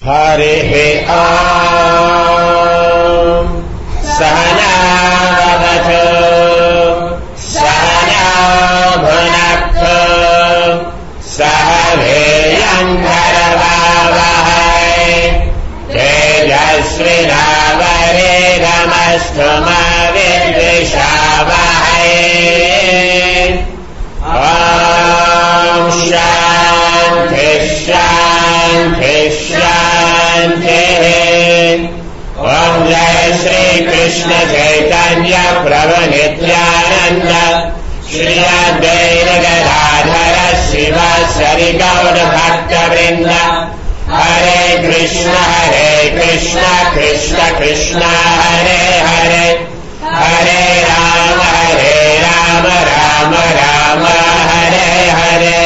Harihi Om Sahana Bhavatu Sahana Bhunaktu Sahaveyam Karavavahai Tejasvinavariddhamastu ma vidvishavahai. Om Shanti Shanti Shanti. Om Jai Shri Krishna Chaitanya Prabhu Nityananda Shri Advaita Gadadhara Srivasari Gaura Bhakta Vrinda. Hare Krishna Krishna Krishna Hare Hare Hare Rama Rama Rama Hare Hare.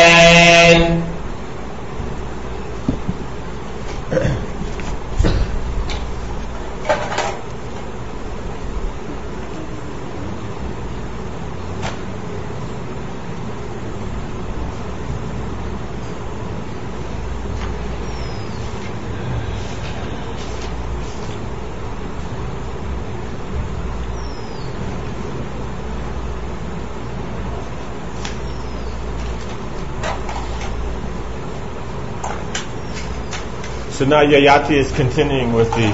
So now Yayati is continuing with the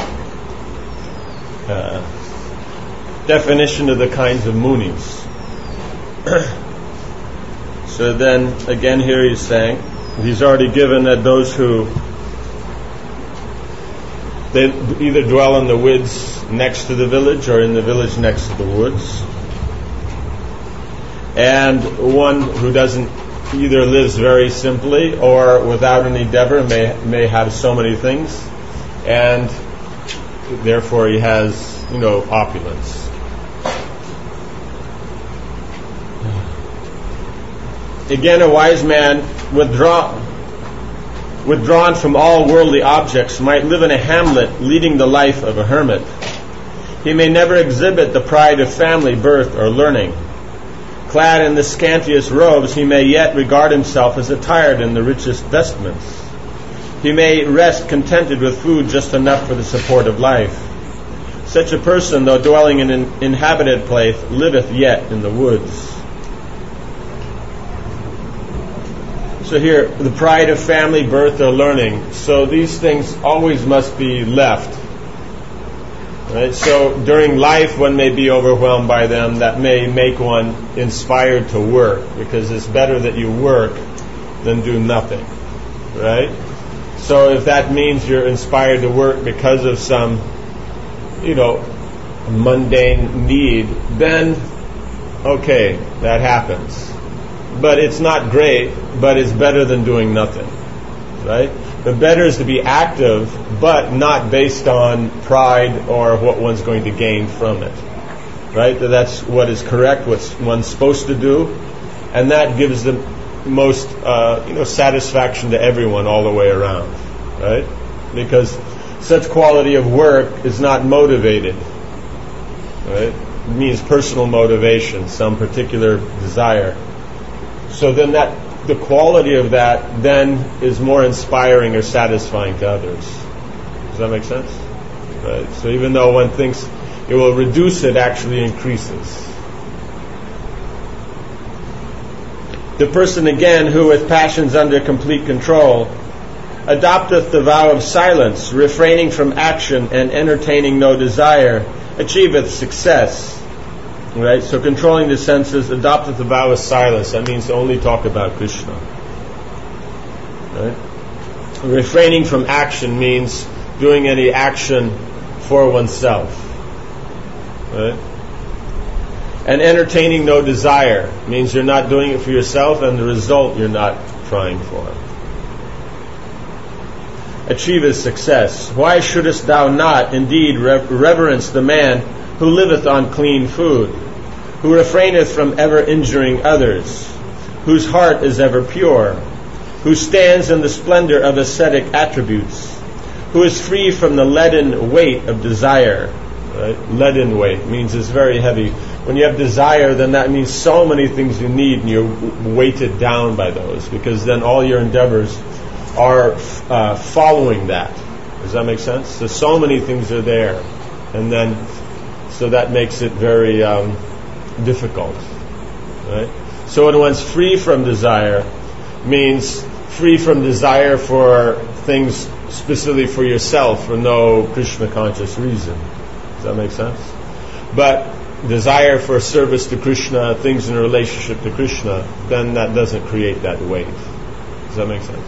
definition of the kinds of munis. So then again here he's saying, he's already given that those who they either dwell in the woods next to the village or in the village next to the woods, and one who doesn't either lives very simply or without any endeavor may have so many things, and therefore he has, opulence. Again, a wise man withdrawn from all worldly objects might live in a hamlet leading the life of a hermit. He may never exhibit the pride of family, birth, or learning. Clad in the scantiest robes, he may yet regard himself as attired in the richest vestments. He may rest contented with food just enough for the support of life. Such a person, though dwelling in an inhabited place, liveth yet in the woods. So here, the pride of family, birth, or learning. So these things always must be left. Right? So during life one may be overwhelmed by them. That may make one inspired to work, because it's better that you work than do nothing. Right? So if that means you're inspired to work because of some, mundane need, then okay, that happens. But it's not great, but it's better than doing nothing. Right? The better is to be active, but not based on pride or what one's going to gain from it. Right? That's what is correct, what one's supposed to do, and that gives the most satisfaction to everyone all the way around. Right? Because such quality of work is not motivated. Right? It means personal motivation, some particular desire. So then the quality of that then is more inspiring or satisfying to others. Does that make sense? Right. So even though one thinks it will reduce, it actually increases. The person again who with passions under complete control adopteth the vow of silence, refraining from action and entertaining no desire, achieveth success. Right? So controlling the senses, adopteth the vow of silence. That means to only talk about Krishna. Right? Refraining from action means doing any action for oneself. Right? And entertaining no desire means you're not doing it for yourself, and the result you're not trying for. Achieveth success. Why shouldest thou not indeed reverence the man who liveth on clean food, who refraineth from ever injuring others, whose heart is ever pure, who stands in the splendor of ascetic attributes, who is free from the leaden weight of desire. Right? Leaden weight means it's very heavy. When you have desire, then that means so many things you need, and you're weighted down by those, because then all your endeavors are following that. Does that make sense? So many things are there, and then so that makes it very difficult, right? So when one's free from desire, means free from desire for things specifically for yourself for no Krishna conscious reason. Does that make sense? But desire for service to Krishna, things in relationship to Krishna, then that doesn't create that weight. Does that make sense?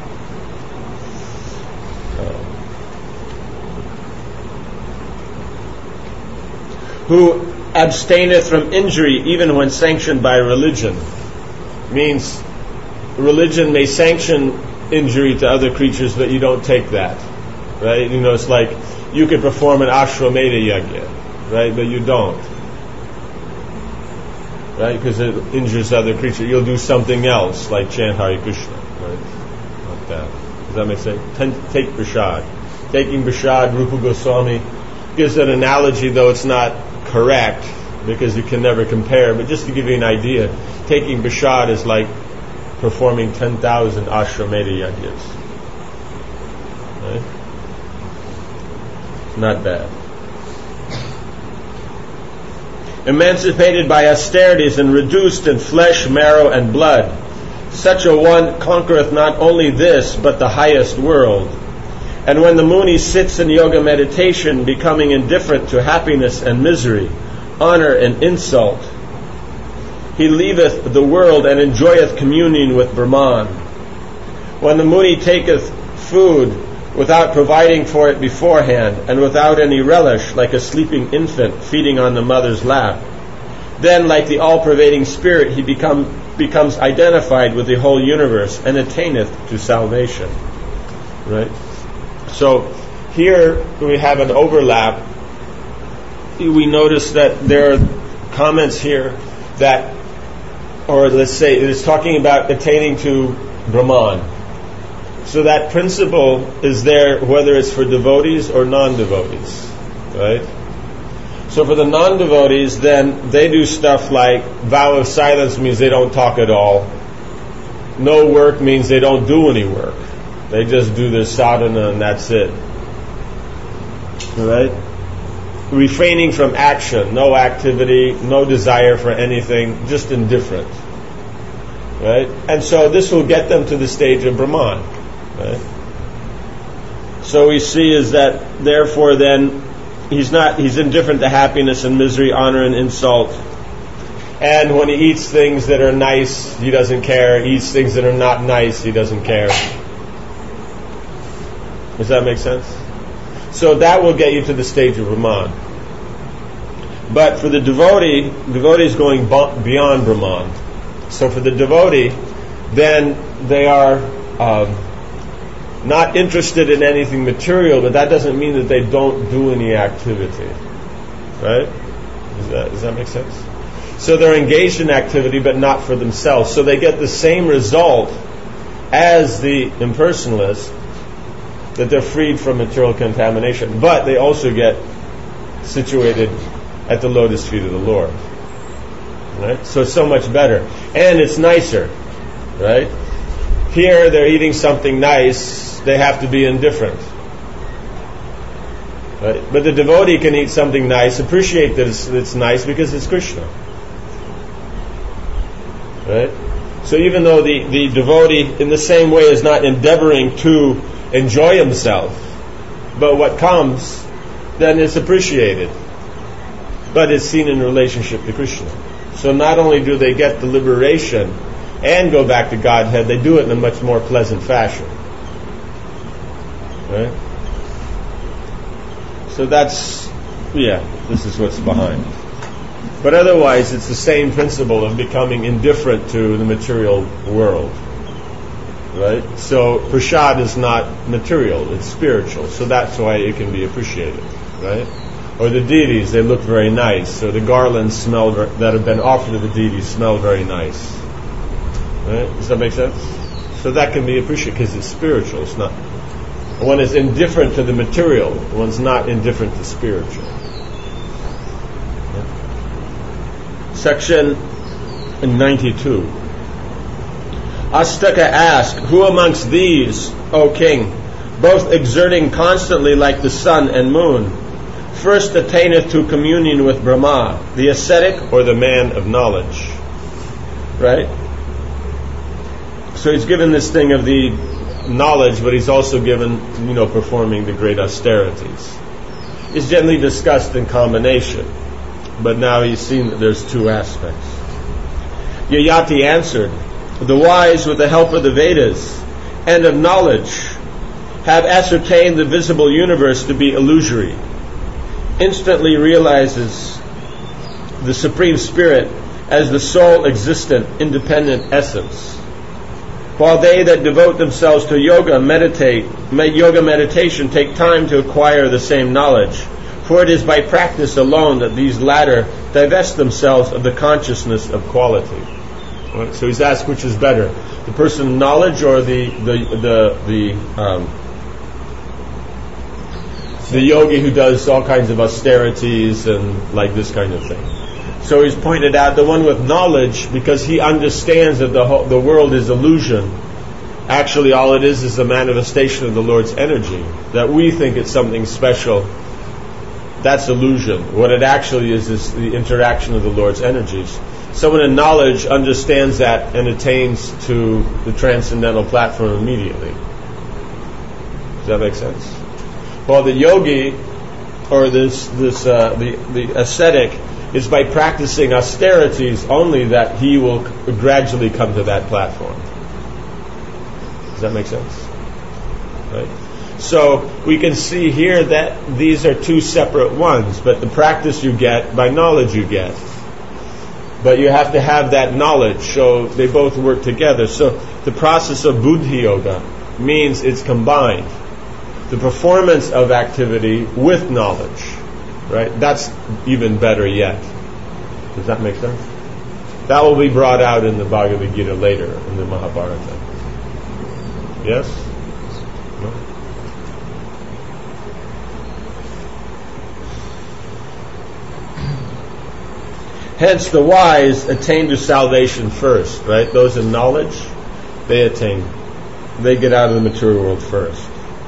Who abstaineth from injury even when sanctioned by religion, means religion may sanction injury to other creatures, but you don't take that, right? You know, it's like you could perform an Ashwamedha yajna, right? But you don't, right? Because it injures other creatures. You'll do something else, like chant Hare Krishna, right? Like that. Does that make sense? Take prasad. Taking prasad, Rupa Goswami gives an analogy, though it's not correct, because you can never compare, but just to give you an idea, taking prasad is like performing 10,000 Ashwamedha yajnas. Right? Not bad. Emancipated by austerities and reduced in flesh, marrow, and blood, such a one conquereth not only this, but the highest world. And when the Muni sits in yoga meditation, becoming indifferent to happiness and misery, honor and insult, he leaveth the world and enjoyeth communion with Brahman. When the Muni taketh food without providing for it beforehand, and without any relish, like a sleeping infant feeding on the mother's lap, then, like the all-pervading spirit, he becomes identified with the whole universe and attaineth to salvation. Right? So here we have an overlap. We notice that there are comments here that, or let's say it's talking about attaining to Brahman. So that principle is there whether it's for devotees or non-devotees, right? So for the non-devotees, then they do stuff like vow of silence means they don't talk at all. No work means they don't do any work. They just do their sadhana and that's it. Right? Refraining from action, no activity, no desire for anything, just indifferent. Right? And so this will get them to the stage of Brahman. Right? So we see is that therefore then he's indifferent to happiness and misery, honor and insult. And when he eats things that are nice, he doesn't care. He eats things that are not nice, he doesn't care. Does that make sense? So that will get you to the stage of Brahman. But for the devotee is going beyond Brahman. So for the devotee, then they are not interested in anything material, but that doesn't mean that they don't do any activity. Right? Does that make sense? So they're engaged in activity, but not for themselves. So they get the same result as the impersonalists, that they're freed from material contamination, but they also get situated at the lotus feet of the Lord. Right? So it's so much better. And it's nicer. Right? Here they're eating something nice, they have to be indifferent. Right? But the devotee can eat something nice, appreciate that it's nice because it's Krishna. Right? So even though the devotee in the same way is not endeavoring to enjoy himself, but what comes then is appreciated, but it's seen in relationship to Krishna. So not only do they get the liberation and go back to Godhead, they do it in a much more pleasant fashion. Right? So this is what's behind. But otherwise it's the same principle of becoming indifferent to the material world. Right? So prasad is not material, it's spiritual. So that's why it can be appreciated. Right? Or the deities, they look very nice. Or the garlands that have been offered to the deities smell very nice. Right? Does that make sense? So that can be appreciated because it's spiritual. It's not. One is indifferent to the material. One's not indifferent to spiritual. Section 92. Astaka asked, "Who amongst these, O king, both exerting constantly like the sun and moon, first attaineth to communion with Brahma, the ascetic or the man of knowledge?" Right? So he's given this thing of the knowledge, but he's also given, performing the great austerities. It's generally discussed in combination, but now he's seen that there's two aspects. Yayati answered, "The wise, with the help of the Vedas and of knowledge, have ascertained the visible universe to be illusory, instantly realizes the Supreme Spirit as the sole existent, independent essence. While they that devote themselves to yoga meditation take time to acquire the same knowledge, for it is by practice alone that these latter divest themselves of the consciousness of quality." Right, so he's asked which is better, the person of knowledge or the yogi who does all kinds of austerities and like this kind of thing. So he's pointed out the one with knowledge, because he understands that the world is illusion. Actually, all it is a manifestation of the Lord's energy. That we think it's something special, that's illusion. What it actually is the interaction of the Lord's energies. Someone in knowledge understands that and attains to the transcendental platform immediately. Does that make sense? Well, the yogi, or the ascetic, is by practicing austerities only that he will gradually come to that platform. Does that make sense? Right. So we can see here that these are two separate ones, but the practice you get, by knowledge you get. But you have to have that knowledge, so they both work together. So the process of Buddhi Yoga means it's combined. The performance of activity with knowledge. Right? That's even better yet. Does that make sense? That will be brought out in the Bhagavad Gita later, in the Mahabharata. Yes? No? Hence the wise attain to salvation first, right? Those in knowledge, they get out of the material world first.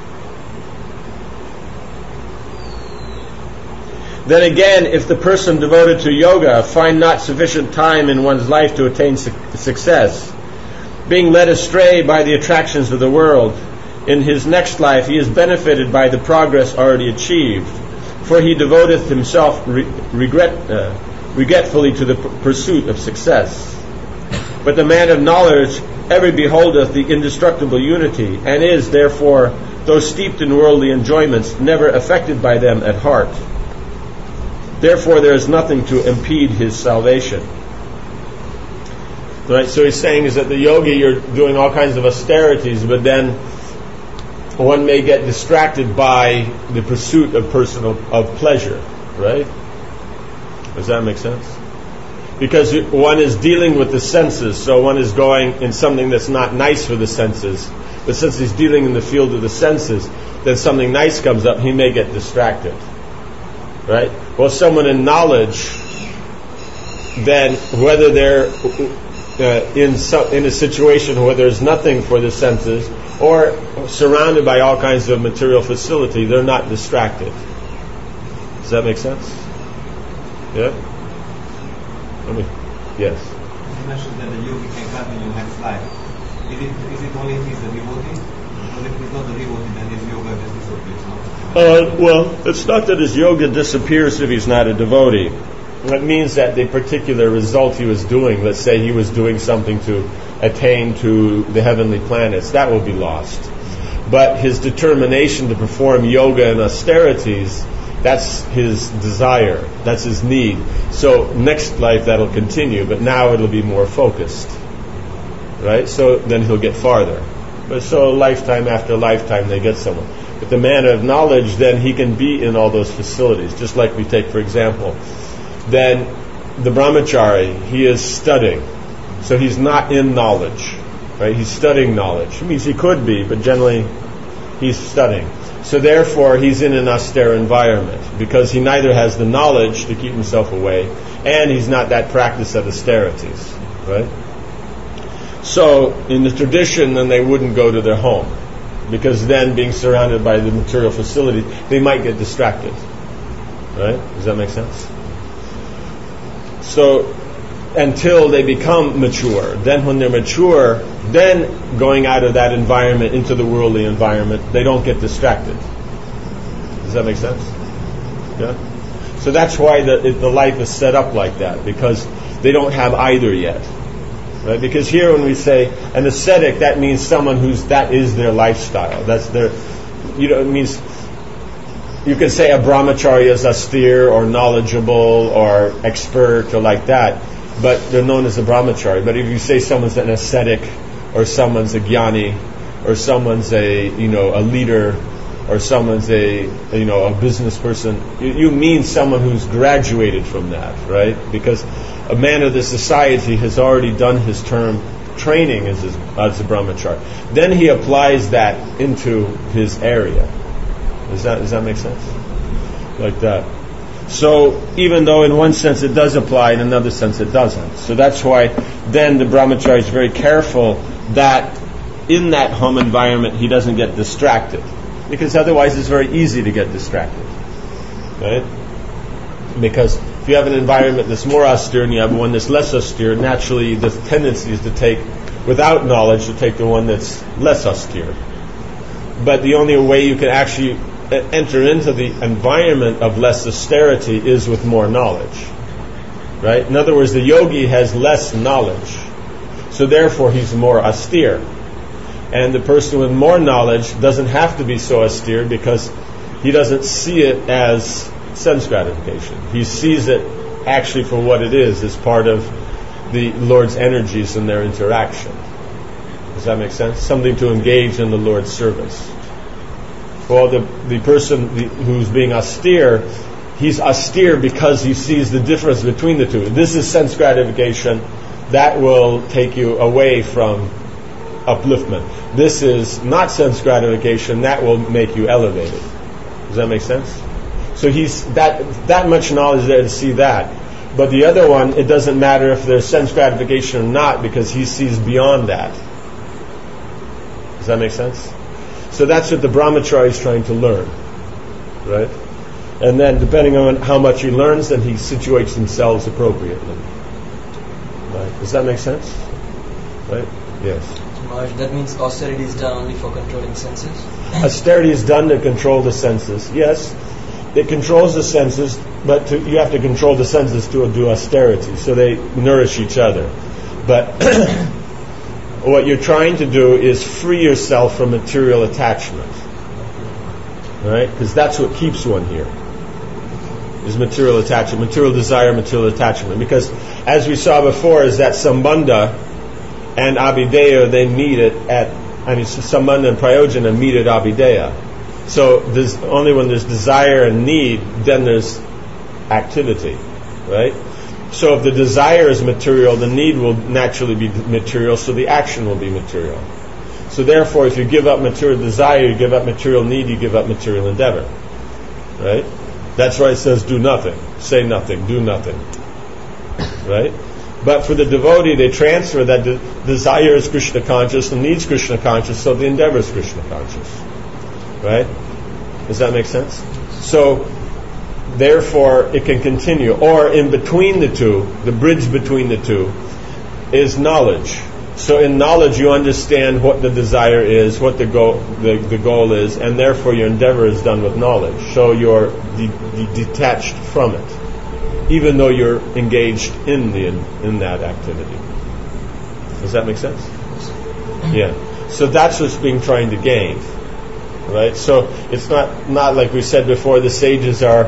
Then again, if the person devoted to yoga find not sufficient time in one's life to attain success, being led astray by the attractions of the world, in his next life he is benefited by the progress already achieved, for he devoteth himself regretfully to the pursuit of success. But the man of knowledge ever beholdeth the indestructible unity, and is, therefore, though steeped in worldly enjoyments, never affected by them at heart. Therefore, there is nothing to impede his salvation. Right? So he's saying is that the yogi, you're doing all kinds of austerities, but then one may get distracted by the pursuit of pleasure. Right? Does that make sense? Because one is dealing with the senses, so one is going in something that's not nice for the senses. But since he's dealing in the field of the senses, then something nice comes up, he may get distracted. Right? Well, someone in knowledge, then whether they're in a situation where there's nothing for the senses, or surrounded by all kinds of material facility, they're not distracted. Does that make sense? Yeah? Yes. You mentioned that the yogi can come in your next life. Is it only if he's a devotee? Because if he's not a devotee, then his yoga just disappears, no? Well, it's not that his yoga disappears if he's not a devotee. It means that the particular result he was doing, let's say he was doing something to attain to the heavenly planets, that will be lost. But his determination to perform yoga and austerities, that's his desire, that's his need. So next life that'll continue, but now it'll be more focused. Right? So then he'll get farther. But so lifetime after lifetime they get somewhere. But the man of knowledge, then he can be in all those facilities. Just like we take, for example, then the brahmachari, he is studying. So he's not in knowledge. Right? He's studying knowledge. It means he could be, but generally he's studying. So therefore he's in an austere environment, because he neither has the knowledge to keep himself away, and he's not that practice of austerities. Right? So in the tradition, then they wouldn't go to their home, because then being surrounded by the material facilities, they might get distracted. Right? Does that make sense? So until they become mature, then when they're mature, then going out of that environment into the worldly environment, they don't get distracted. Does that make sense? Yeah? So that's why the life is set up like that, because they don't have either yet. Right? Because here when we say an ascetic, that means someone that is their lifestyle. That's their, it means, you could say a brahmachari is austere or knowledgeable or expert or like that, but they're known as a brahmachari. But if you say someone's an ascetic, or someone's a jnani, or someone's a leader, or someone's a business person, you mean someone who's graduated from that, right? Because a man of the society has already done his term training as a brahmachari. Then he applies that into his area. Does that make sense? Like that. So even though in one sense it does apply, in another sense it doesn't. So that's why then the brahmachari is very careful that in that home environment he doesn't get distracted. Because otherwise it's very easy to get distracted. Right? Because if you have an environment that's more austere and you have one that's less austere, naturally the tendency is to take, without knowledge, to take the one that's less austere. But the only way you can actually enter into the environment of less austerity is with more knowledge. Right? In other words, the yogi has less knowledge. So therefore he's more austere. And the person with more knowledge doesn't have to be so austere because he doesn't see it as sense gratification. He sees it actually for what it is, as part of the Lord's energies and their interaction. Does that make sense? Something to engage in the Lord's service. Well, the person who's being austere, he's austere because he sees the difference between the two. This is sense gratification. That will take you away from upliftment. This is not sense gratification. That will make you elevated. Does that make sense? So he's that much knowledge there to see that. But the other one, it doesn't matter if there's sense gratification or not, because he sees beyond that. Does that make sense? So that's what the brahmachari is trying to learn. Right? And then depending on how much he learns, then he situates himself appropriately. Right? Does that make sense? Right? Yes. That means austerity is done only for controlling senses? Austerity is done to control the senses. Yes, it controls the senses, but you have to control the senses to do austerity, so they nourish each other. But what you're trying to do is free yourself from material attachment. Right? Because that's what keeps one here. Is material attachment, material desire, material attachment. Because as we saw before, is that Sambandha and Abhideya, they meet Sambandha and Prayojana meet at Abhideya. So there's only when there's desire and need, then there's activity, right? So if the desire is material, the need will naturally be material, so the action will be material. So therefore, if you give up material desire, you give up material need, you give up material endeavor, right? That's why it says do nothing, say nothing, do nothing, right? But for the devotee, they transfer that desire is Krishna conscious, the need is Krishna conscious, so the endeavor is Krishna conscious. Right? Does that make sense? So, therefore, it can continue. Or in between the two, the bridge between the two, is knowledge. So in knowledge, you understand what the desire is, what the goal is, and therefore your endeavor is done with knowledge. So you're detached from it, even though you're engaged in that activity. Does that make sense? Yeah. So that's what's being trying to gain, right? So it's not like we said before. The sages are,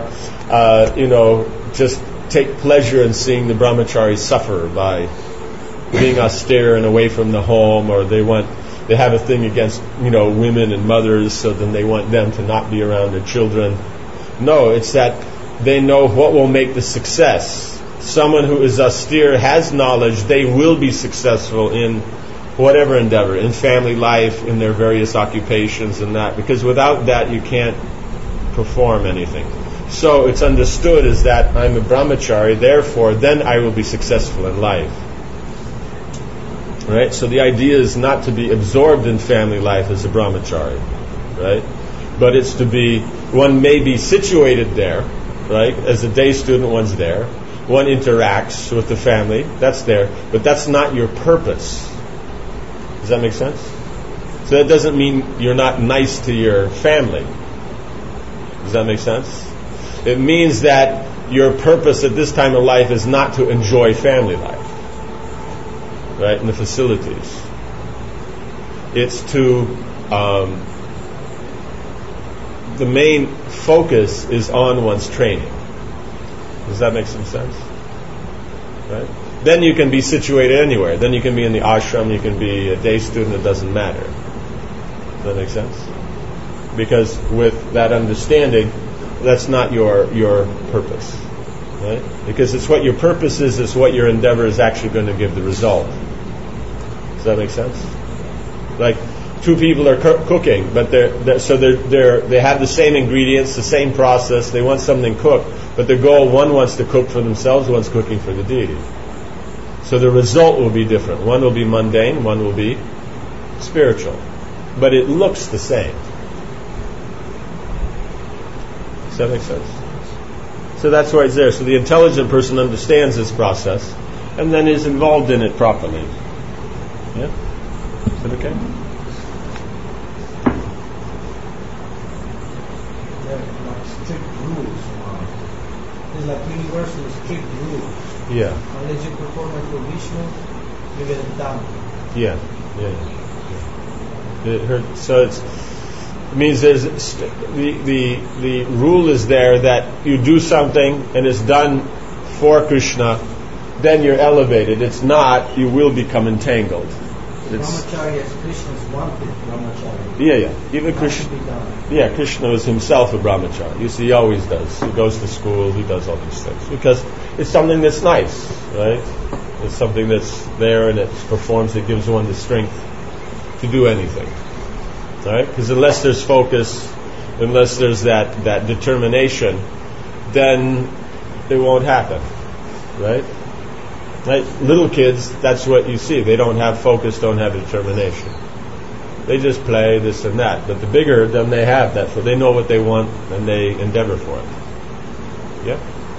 just take pleasure in seeing the brahmacharis suffer by being austere and away from the home, or they have a thing against women and mothers, so then they want them to not be around their children. No, it's that they know what will make the success. Someone who is austere has knowledge. They will be successful in whatever endeavor, in family life, in their various occupations and that. Because without that, you can't perform anything. So it's understood as that I'm a brahmachari, therefore then I will be successful in life. Right? So the idea is not to be absorbed in family life as a brahmachari, right? But it's to be, one may be situated there, right? As a day student, one's there. One interacts with the family, that's there. But that's not your purpose. Does that make sense? So that doesn't mean you're not nice to your family. Does that make sense? It means that your purpose at this time of life is not to enjoy family life, right, in the facilities. It's to, the main focus is on one's training. Does that make some sense? Right? Then you can be situated anywhere. Then you can be in the ashram, you can be a day student, it doesn't matter. Does that make sense? Because with that understanding, that's not your purpose. Right? Because it's what your purpose is, it's what your endeavor is actually going to give the result. Does that make sense? Like, two people are cooking, but they have the same ingredients, the same process, they want something cooked, but the goal, one wants to cook for themselves, one's cooking for the deity. So the result will be different. One will be mundane, one will be spiritual. But it looks the same. Does that make sense? So that's why it's there. So the intelligent person understands this process and then is involved in it properly. Yeah? Is that okay? Strict rules. There's like universal strict rules. Yeah. Unless you perform it for Vishnu, you get it done. Yeah. So it means there's the rule is there that you do something and it's done for Krishna, then you're elevated. It's not, you will become entangled. Brahmacharya as Krishna's wanted brahmacharya. Yeah. Even Krishna. Yeah, Krishna is himself a brahmachari. You see, he always does. He goes to school, he does all these things. Because it's something that's nice, right? It's something that's there and it performs, it gives one the strength to do anything. Right? Because unless there's focus, unless there's that determination, then it won't happen. Right? Right? Little kids, that's what you see. They don't have focus, don't have determination. They just play this and that. But the bigger, then they have that. So they know what they want and they endeavor for it. Yeah?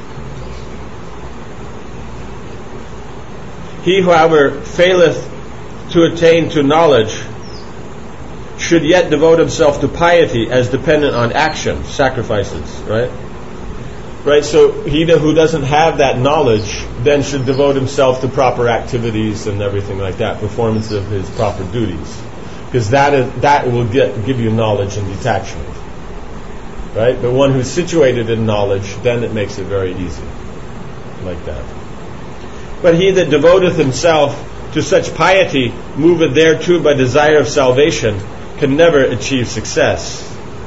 He, however, faileth to attain to knowledge should yet devote himself to piety as dependent on action, sacrifices, right? Right, so he who doesn't have that knowledge then should devote himself to proper activities and everything like that, performance of his proper duties. Because that will give you knowledge and detachment. Right? But one who's situated in knowledge, then it makes it very easy. Like that. But he that devoteth himself to such piety, moveth thereto by desire of salvation, can never achieve success.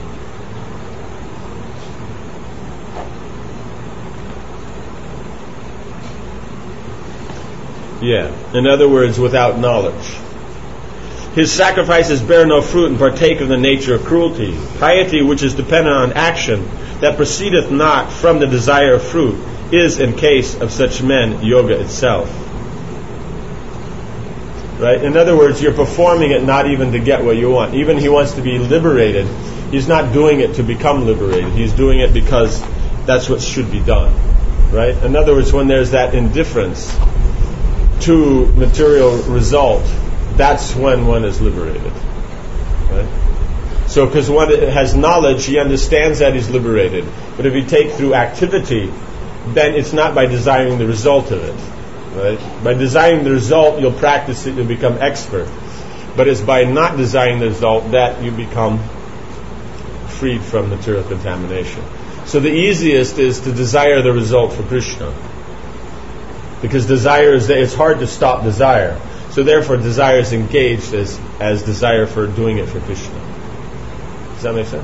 Yeah. In other words, without knowledge. His sacrifices bear no fruit and partake of the nature of cruelty. Piety, which is dependent on action, that proceedeth not from the desire of fruit, is, in case of such men, yoga itself. Right? In other words, you're performing it not even to get what you want. Even he wants to be liberated, he's not doing it to become liberated. He's doing it because that's what should be done. Right? In other words, when there's that indifference to material result, that's when one is liberated. Right? So, because one has knowledge, he understands that he's liberated. But if you take through activity, then it's not by desiring the result of it. Right? By desiring the result, you'll practice it, you'll become expert. But it's by not desiring the result that you become freed from material contamination. So the easiest is to desire the result for Krishna. Because desire is there, it's hard to stop desire. So therefore desire is engaged as desire for doing it for Krishna. Does that make sense?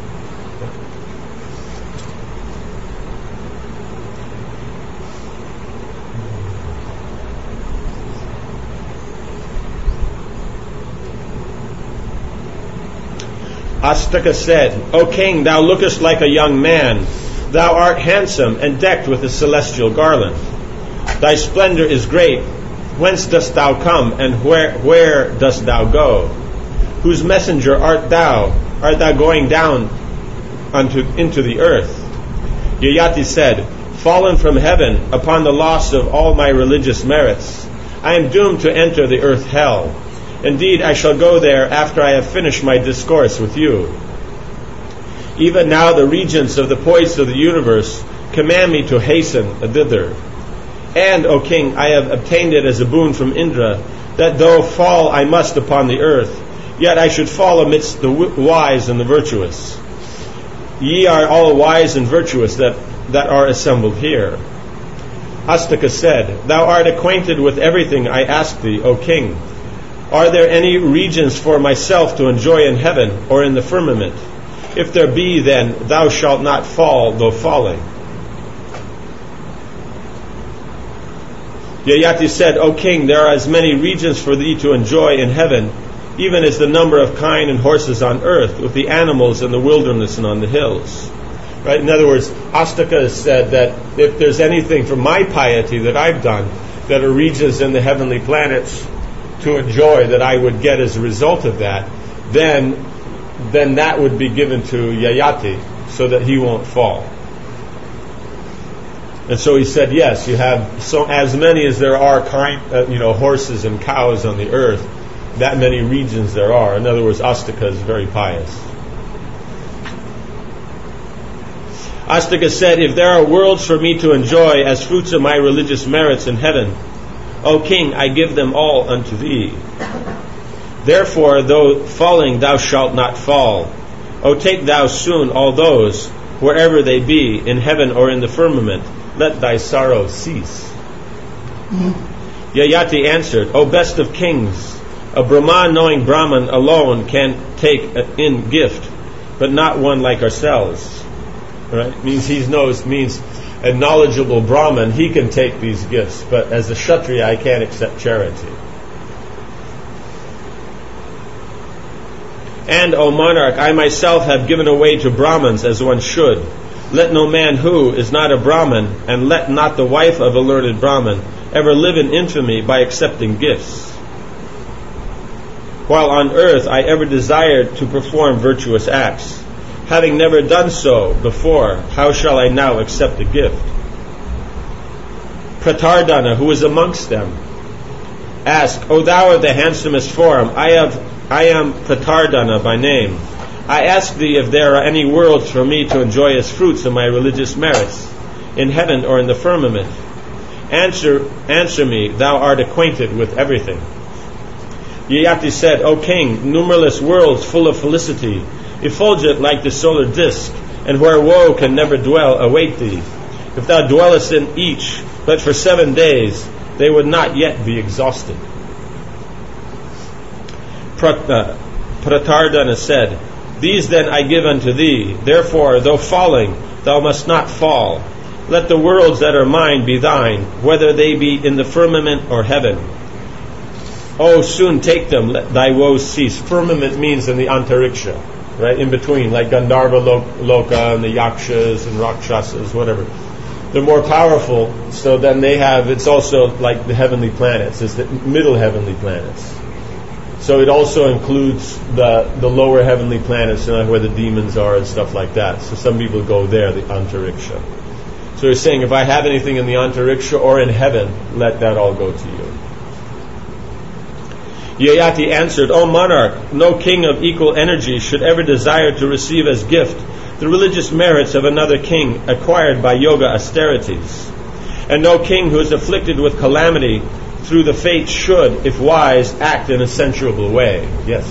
Astaka said, O king, thou lookest like a young man. Thou art handsome and decked with a celestial garland. Thy splendor is great, Whence dost thou come, and where dost thou go? Whose messenger art thou? Art thou going down into the earth? Yayati said, fallen from heaven upon the loss of all my religious merits, I am doomed to enter the earth hell. Indeed, I shall go there after I have finished my discourse with you. Even now the regents of the poise of the universe command me to hasten thither. And, O king, I have obtained it as a boon from Indra, that though fall I must upon the earth, yet I should fall amidst the wise and the virtuous. Ye are all wise and virtuous that are assembled here. Astaka said, Thou art acquainted with everything I ask thee, O king. Are there any regions for myself to enjoy in heaven or in the firmament? If there be, then thou shalt not fall, though falling. Yayati said, O king, there are as many regions for thee to enjoy in heaven, even as the number of kine and horses on earth, with the animals in the wilderness and on the hills. Right? In other words, Astaka said that if there's anything from my piety that I've done, that are regions in the heavenly planets to enjoy that I would get as a result of that, then that would be given to Yayati so that he won't fall. And so he said, yes, you have so as many as there are horses and cows on the earth, that many regions there are. In other words, Astaka is very pious. Astaka said, if there are worlds for me to enjoy as fruits of my religious merits in heaven, O king, I give them all unto thee. Therefore, though falling, thou shalt not fall. O take thou soon all those, wherever they be, in heaven or in the firmament. Let thy sorrow cease. Yayati answered, O best of kings, a Brahman knowing Brahman alone can take in gift, but not one like ourselves. Right? Means a knowledgeable Brahman, he can take these gifts, but as a Kshatriya, I can't accept charity. And, O monarch, I myself have given away to Brahmans as one should. Let no man who is not a Brahman, and let not the wife of a learned Brahman, ever live in infamy by accepting gifts. While on earth I ever desired to perform virtuous acts. Having never done so before, how shall I now accept a gift? Pratardana, who is amongst them, asked, O thou of the handsomest form, I am Pratardana by name. I ask thee if there are any worlds for me to enjoy as fruits of my religious merits, in heaven or in the firmament. Answer me, thou art acquainted with everything. Yayati said, O king, numberless worlds full of felicity, effulgent like the solar disk, and where woe can never dwell, await thee. If thou dwellest in each, but for 7 days, they would not yet be exhausted. Pratardana said, These then I give unto thee, therefore, though falling, thou must not fall. Let the worlds that are mine be thine, whether they be in the firmament or heaven. Oh, soon take them, let thy woes cease. Firmament means in the antariksha, right, in between, like Gandharva Loka and the Yakshas and Rakshasas, whatever. They're more powerful, so then they have, it's also like the heavenly planets, it's the middle heavenly planets. So it also includes the lower heavenly planets, where the demons are and stuff like that. So some people go there, the antariksha. So he's saying, if I have anything in the antariksha or in heaven, let that all go to you. Yayati answered, O monarch, no king of equal energy should ever desire to receive as gift the religious merits of another king acquired by yoga austerities. And no king who is afflicted with calamity through the fates should, if wise, act in a censurable way. Yes.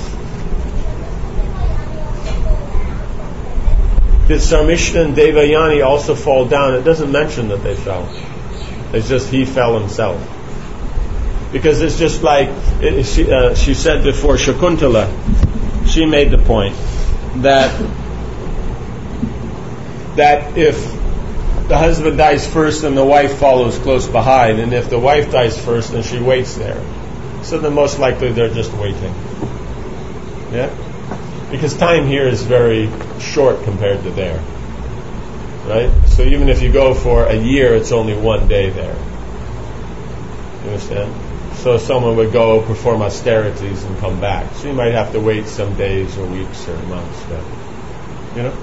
Did Sarmishna and Devayani also fall down? It doesn't mention that they fell. It's just he fell himself. Because it's just like she said before, Shakuntala, she made the point that if the husband dies first and the wife follows close behind, and if the wife dies first and she waits there, so then most likely they're just waiting. Yeah? Because time here is very short compared to there. Right? So even if you go for a year, it's only 1 day there. You understand? So someone would go perform austerities and come back. So you might have to wait some days or weeks or months, but, you know.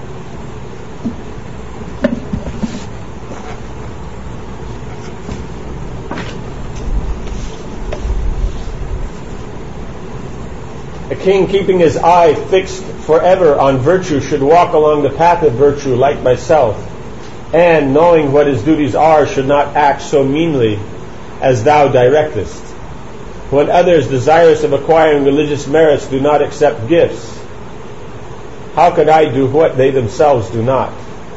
A king keeping his eye fixed forever on virtue should walk along the path of virtue like myself, and, knowing what his duties are, should not act so meanly as thou directest. When others, desirous of acquiring religious merits, do not accept gifts, how could I do what they themselves do not?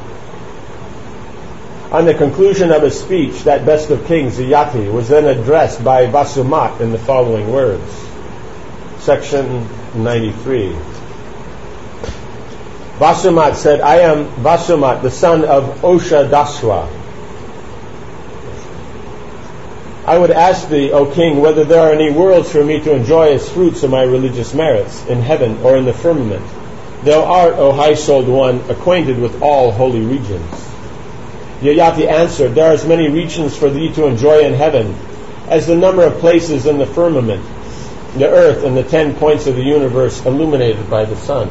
On the conclusion of his speech, that best of kings, Yayati, was then addressed by Vasumat in the following words. Section 93. Vasumat said, I am Vasumat, the son of Oshadaswa. I would ask thee, O king, whether there are any worlds for me to enjoy as fruits of my religious merits, in heaven or in the firmament. Thou art, O high-souled one, acquainted with all holy regions. Yayati answered, there are as many regions for thee to enjoy in heaven as the number of places in the firmament, the earth and the 10 points of the universe illuminated by the sun.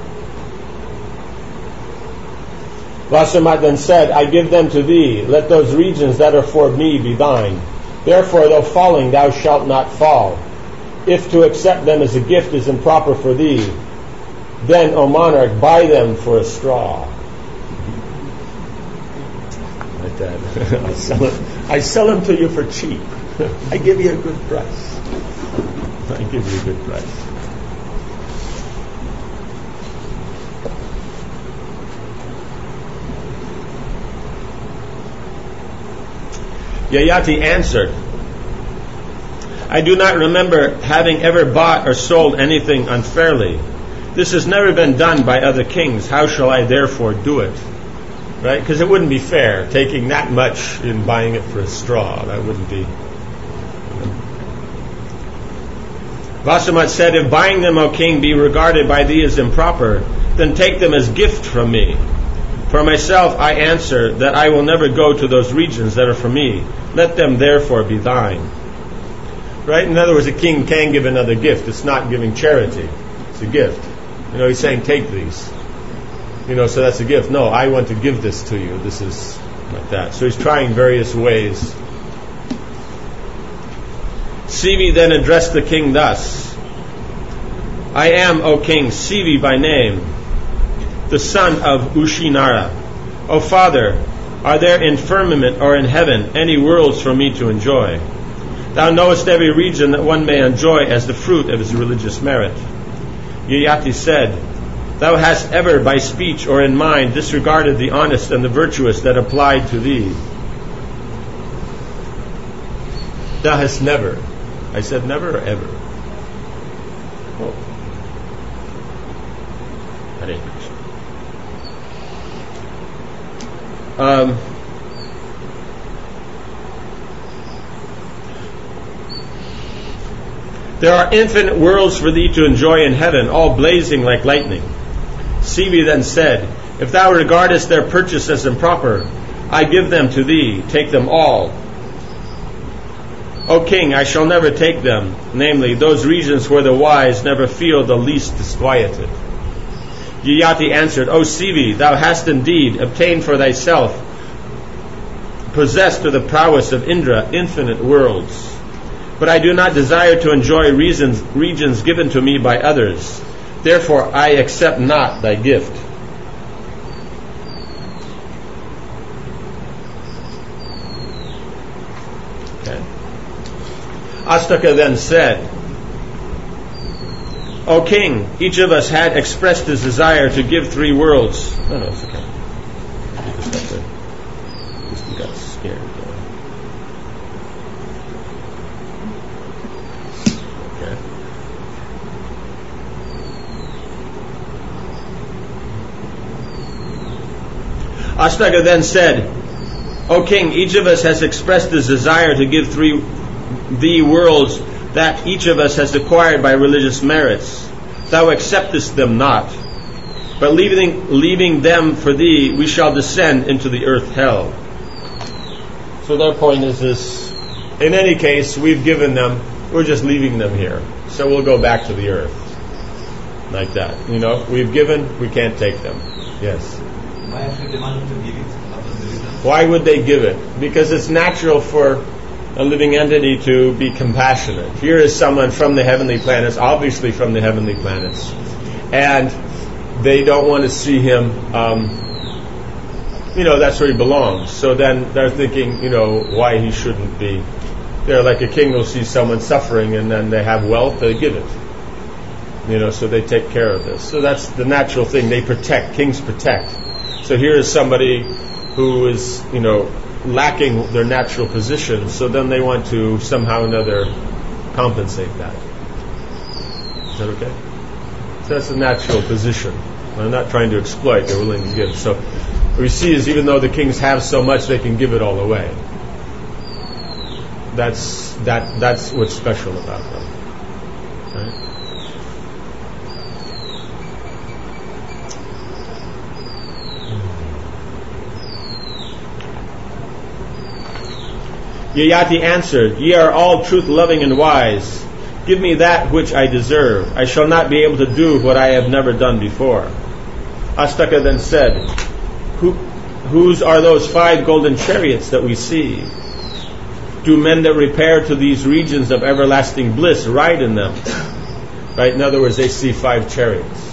Vasumat then said, I give them to thee. Let those regions that are for me be thine. Therefore, though falling, thou shalt not fall. If to accept them as a gift is improper for thee, then, O monarch, buy them for a straw. Like that. I sell them to you for cheap. I give you a good price. I give you a good price. Yayati answered, I do not remember having ever bought or sold anything unfairly. This has never been done by other kings. How shall I therefore do it? Right? Because it wouldn't be fair, taking that much and buying it for a straw. That wouldn't be. Vasumat said, if buying them, O king, be regarded by thee as improper, then take them as gift from me. For myself I answer that I will never go to those regions that are for me. Let them therefore be thine. Right? In other words, a king can give another gift. It's not giving charity. It's a gift. He's saying, take these. So that's a gift. No, I want to give this to you. This is like that. So he's trying various ways. Sivi then addressed the king thus. I am, O king, Sivi by name, the son of Ushinara. O father, are there in firmament or in heaven any worlds for me to enjoy? Thou knowest every region that one may enjoy as the fruit of his religious merit. Yayati said, thou hast ever by speech or in mind disregarded the honest and the virtuous that applied to thee. Thou hast never. I said never or ever? Oh. Hare Krishna. There are infinite worlds for thee to enjoy in heaven, all blazing like lightning. Sivi then said, if thou regardest their purchase as improper, I give them to thee, take them all. O king, I shall never take them, namely, those regions where the wise never feel the least disquieted. Yayati answered, O Sivi, thou hast indeed obtained for thyself, possessed of the prowess of Indra, infinite worlds. But I do not desire to enjoy regions given to me by others. Therefore I accept not thy gift. Okay. Astaka then said, O king, each of us had expressed his desire to give 3 worlds. No, it's okay. Just got scared. Okay. Astaka then said, O king, each of us has expressed his desire to give 3 worlds that each of us has acquired by religious merits. Thou acceptest them not, but leaving them for thee, we shall descend into the earth hell. So their point is this: in any case, we've given them we're just leaving them here. So we'll go back to the earth. Like that. We've given, we can't take them. Yes. Why actually demanded to give it? What was the reason? Why would they give it? Because it's natural for a living entity to be compassionate. Here is someone from the heavenly planets, obviously from the heavenly planets, and they don't want to see him, that's where he belongs. So then they're thinking, why he shouldn't be. They're like a king will see someone suffering and then they have wealth, they give it. So they take care of this. So that's the natural thing. They protect, kings protect. So here is somebody who is, lacking their natural position, so then they want to somehow or another compensate that. Is that okay? So that's a natural position. They're not trying to exploit, they're willing to give. So what we see is even though the kings have so much, they can give it all away. That's what's special about them. Right? Yayati answered, Ye are all truth-loving and wise. Give me that which I deserve. I shall not be able to do what I have never done before. Astaka then said, Whose are those 5 golden chariots that we see? Do men that repair to these regions of everlasting bliss ride in them? Right? In other words, they see 5 chariots.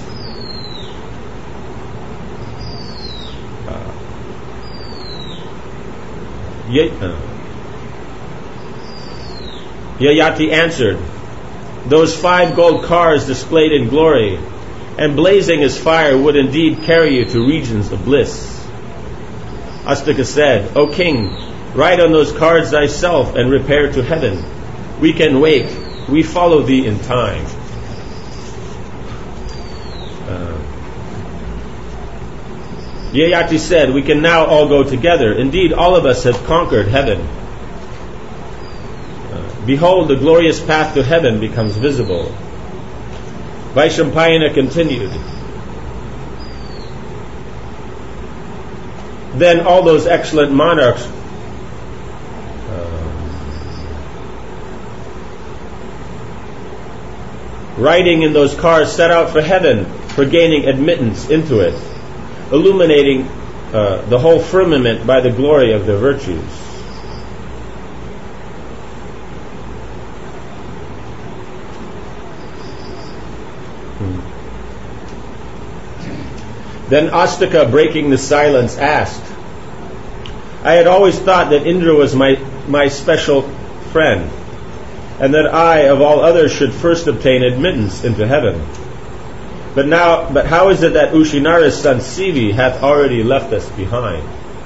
Yayati answered, Those 5 gold cars displayed in glory and blazing as fire would indeed carry you to regions of bliss. Astaka said, O king, ride on those cars thyself and repair to heaven. We can wait. We follow thee in time. Yayati said, We can now all go together. Indeed, all of us have conquered heaven. Behold, the glorious path to heaven becomes visible. Vaishampayana continued. Then all those excellent monarchs riding in those cars set out for heaven, for gaining admittance into it, illuminating the whole firmament by the glory of their virtues. Then Astaka, breaking the silence, asked, I had always thought that Indra was my special friend, and that I, of all others, should first obtain admittance into heaven. But how is it that Ushinara's son Sivi hath already left us behind?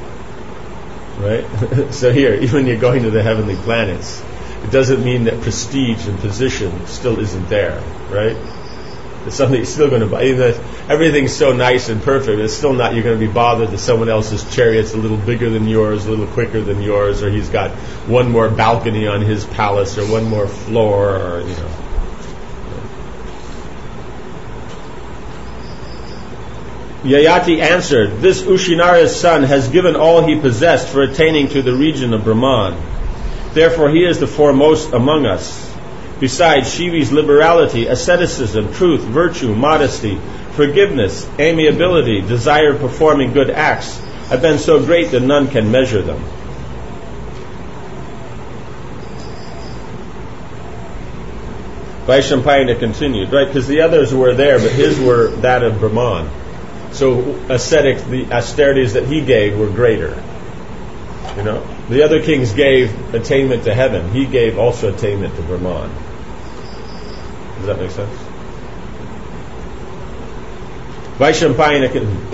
Right? So here, even when you're going to the heavenly planets, it doesn't mean that prestige and position still isn't there, right? It's something you're still going to buy. Even if everything's so nice and perfect, it's still not, you're going to be bothered that someone else's chariot's a little bigger than yours, a little quicker than yours, or he's got one more balcony on his palace, or one more floor, or, Yayati answered, This Ushinara's son has given all he possessed for attaining to the region of Brahman. Therefore he is the foremost among us. Besides, Shivi's liberality, asceticism, truth, virtue, modesty, forgiveness, amiability, desire of performing good acts have been so great that none can measure them. Vaishampayana continued, right? Because the others were there, but his were that of Brahman. So the austerities that he gave were greater. The other kings gave attainment to heaven. He gave also attainment to Brahman. Does that make sense? Vaishampayana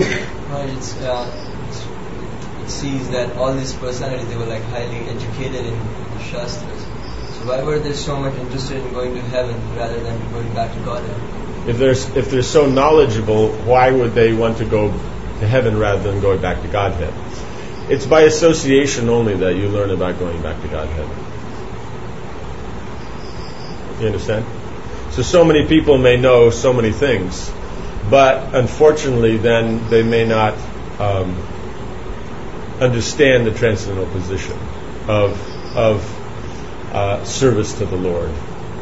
it sees that all these personalities, they were like highly educated in the Shastras. So why were they so much interested in going to heaven rather than going back to Godhead? If they're so knowledgeable, why would they want to go to heaven rather than going back to Godhead? It's by association only that you learn about going back to Godhead. You understand? So many people may know so many things, but unfortunately then they may not understand the transcendental position of service to the Lord.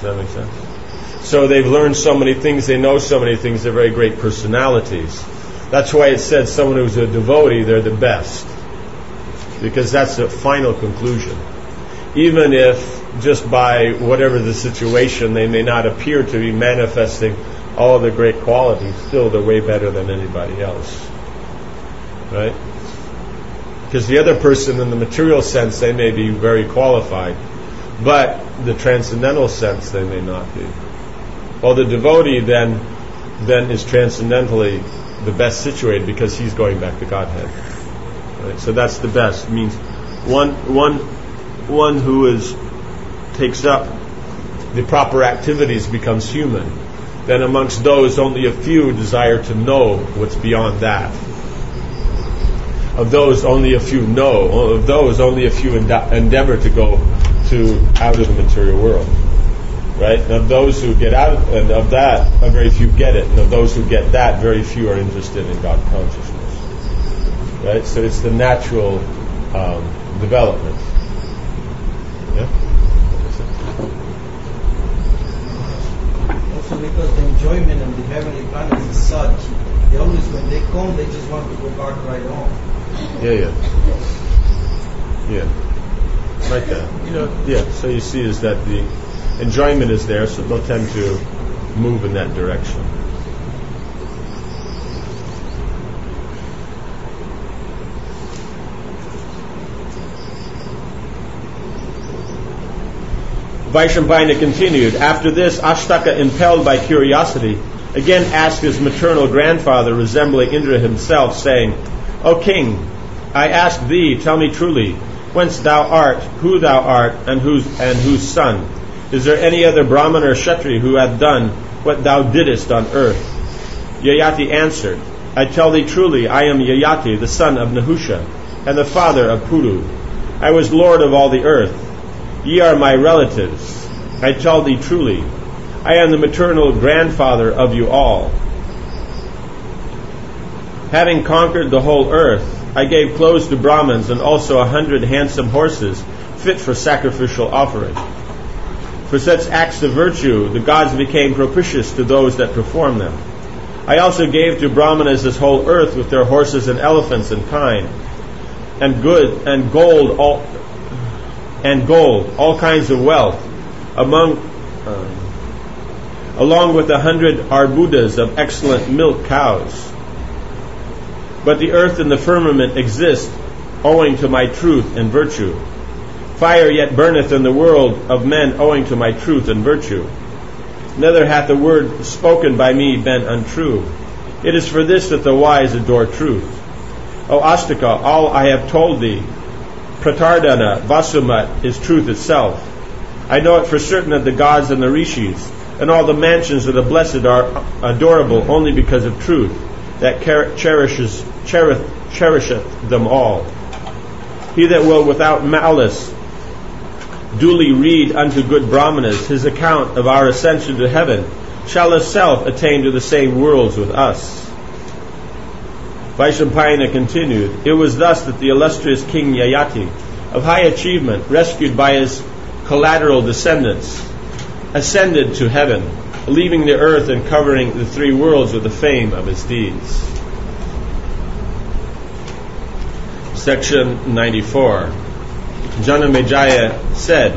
that make sense? So they've learned so many things, they know so many things, they're very great personalities. That's why it said someone who's a devotee, they're the best. Because that's the final conclusion. Even if, just by whatever the situation, they may not appear to be manifesting all the great qualities, still they're way better than anybody else. Right? Because the other person, in the material sense, they may be very qualified, but the transcendental sense, they may not be. Well, the devotee then is transcendentally the best situated because he's going back to Godhead. Right? So that's the best. It means one who takes up the proper activities becomes human. Then amongst those, only a few desire to know what's beyond that. Of those, only a few know. Of those, only a few endeavor to go out of the material world. Right? And of those who get out, and of that, very few get it. And of those who get that, very few are interested in God consciousness. Right? So it's the natural development. Yeah? Also because the enjoyment on the heavenly planets is such, they always, when they come, they just want to go back right on. Yeah. Like that. Yeah. So you see is that the enjoyment is there, so they'll tend to move in that direction. Vaishnampayana continued, after this, Ashtaka, impelled by curiosity, again asked his maternal grandfather, resembling Indra himself, saying, O king, I ask thee, tell me truly, whence thou art, who thou art, and whose son? Is there any other Brahman or Kshatriya who hath done what thou didst on earth? Yayati answered, I tell thee truly, I am Yayati, the son of Nahusha, and the father of Puru. I was lord of all the earth. Ye are my relatives. I tell thee truly, I am the maternal grandfather of you all. Having conquered the whole earth, I gave clothes to Brahmins and also 100 handsome horses fit for sacrificial offering. For such acts of virtue, the gods became propitious to those that perform them. I also gave to Brahmanas this whole earth with their horses and elephants and kine, and gold, all kinds of wealth, along with 100 arbudas of excellent milk cows. But the earth and the firmament exist owing to my truth and virtue. Fire yet burneth in the world of men owing to my truth and virtue. Neither hath the word spoken by me been untrue. It is for this that the wise adore truth. O Astaka, all I have told thee, Pratardana, Vasumat, is truth itself. I know it for certain that the gods and the rishis and all the mansions of the blessed are adorable only because of truth, that cherisheth them all. He that will without malice duly read unto good Brahmanas his account of our ascension to heaven shall himself attain to the same worlds with us. Vaishnampayana continued, it was thus that the illustrious King Yayati, of high achievement, rescued by his collateral descendants, ascended to heaven, leaving the earth and covering the three worlds with the fame of his deeds. Section 94. Janamejaya said,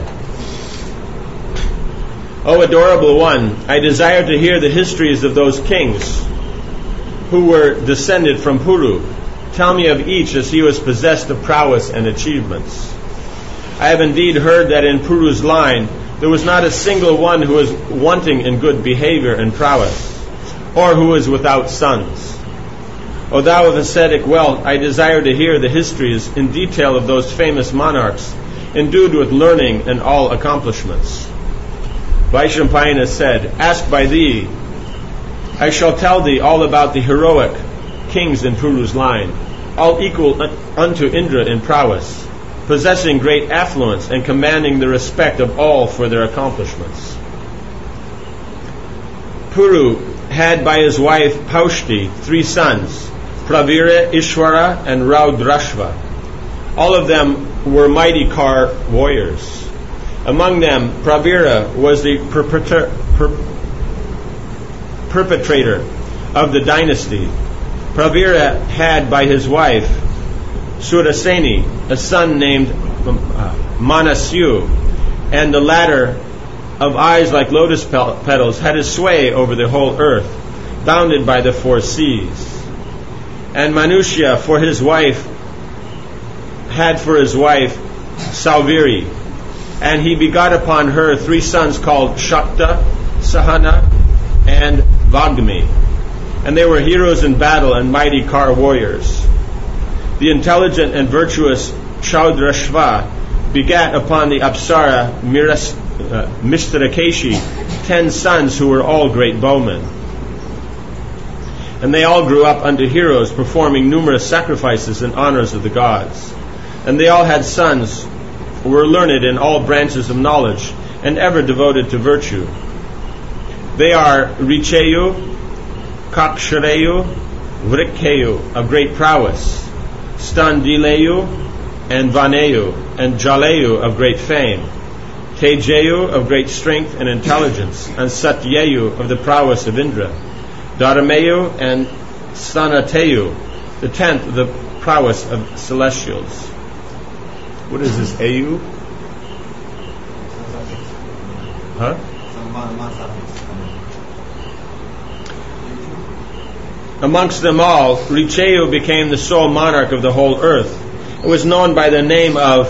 O adorable one, I desire to hear the histories of those kings who were descended from Puru. Tell me of each as he was possessed of prowess and achievements. I have indeed heard that in Puru's line there was not a single one who was wanting in good behavior and prowess, or who was without sons. O thou of ascetic wealth, I desire to hear the histories in detail of those famous monarchs, endued with learning and all accomplishments. Vaishnampayana said, ask by thee, I shall tell thee all about the heroic kings in Puru's line, all equal unto Indra in prowess, possessing great affluence and commanding the respect of all for their accomplishments. Puru had by his wife Paushti 3 sons, Pravira, Ishwara, and Raudrashva. All of them were mighty Kar warriors. Among them, Pravira was the perpetrator of the dynasty. Pravira had by his wife Suraseni a son named Manasyu, and the latter, of eyes like lotus petals, had his sway over the whole earth, bounded by the 4 seas. And Manusya had for his wife Sauviri, and he begot upon her 3 sons called Shakta, Sahana, and Vagmi. And they were heroes in battle and mighty car warriors. The intelligent and virtuous Chaudrashva begat upon the Apsara Mishtrakashi 10 sons who were all great bowmen. And they all grew up unto heroes, performing numerous sacrifices in honors of the gods. And they all had sons who were learned in all branches of knowledge, and ever devoted to virtue. They are Richeyu, Kakshreyu, Vrikheyu, of great prowess, Standileyu, and Vaneyu, and Jaleyu, of great fame, Tejeyu, of great strength and intelligence, and Satyeyu, of the prowess of Indra, Dharmeyu, and Stanateyu, the 10th of the prowess of celestials. What is this, Ayu? Huh? Amongst them all, Richeyu became the sole monarch of the whole earth. It was known by the name of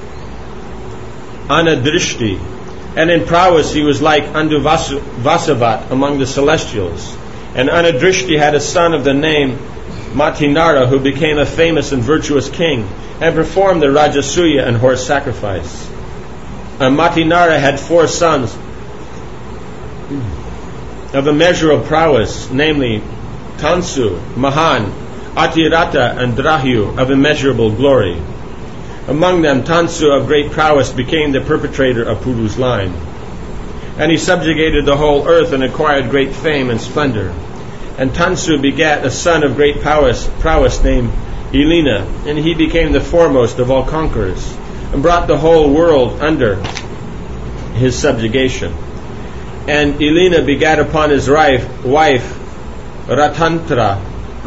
Anadrishti, and in prowess he was like unto Vasavat among the celestials. And Anadrishti had a son of the name Matinara, who became a famous and virtuous king, and performed the Rajasuya and horse sacrifice. And Matinara had 4 sons of immeasurable prowess, namely Tansu, Mahan, Atirata, and Drahyu, of immeasurable glory. Among them, Tansu of great prowess became the perpetrator of Puru's line. And he subjugated the whole earth and acquired great fame and splendor. And Tansu begat a son of great prowess named Elena, and he became the foremost of all conquerors, and brought the whole world under his subjugation. And Elena begat upon his wife Ratantara,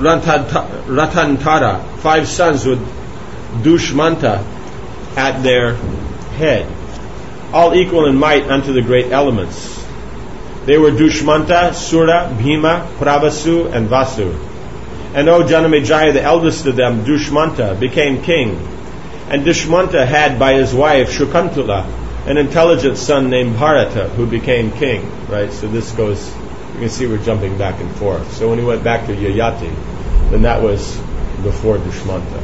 5 sons with Dushmanta at their head, all equal in might unto the great elements. They were Dushmanta, Sura, Bhima, Pravasu, and Vasu. And O Janamejaya, the eldest of them, Dushmanta, became king. And Dushmanta had by his wife Shukuntala an intelligent son named Bharata, who became king. Right? So this goes, you can see we're jumping back and forth. So when he went back to Yayati, then that was before Dushmanta.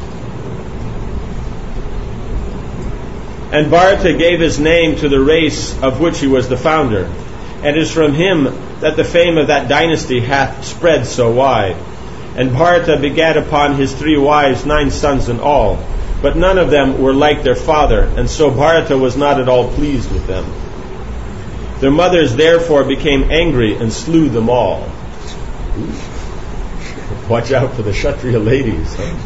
And Bharata gave his name to the race of which he was the founder. And it is from him that the fame of that dynasty hath spread so wide. And Bharata begat upon his 3 wives 9 sons in all, but none of them were like their father, and so Bharata was not at all pleased with them. Their mothers therefore became angry and slew them all. Watch out for the Kshatriya ladies. Huh?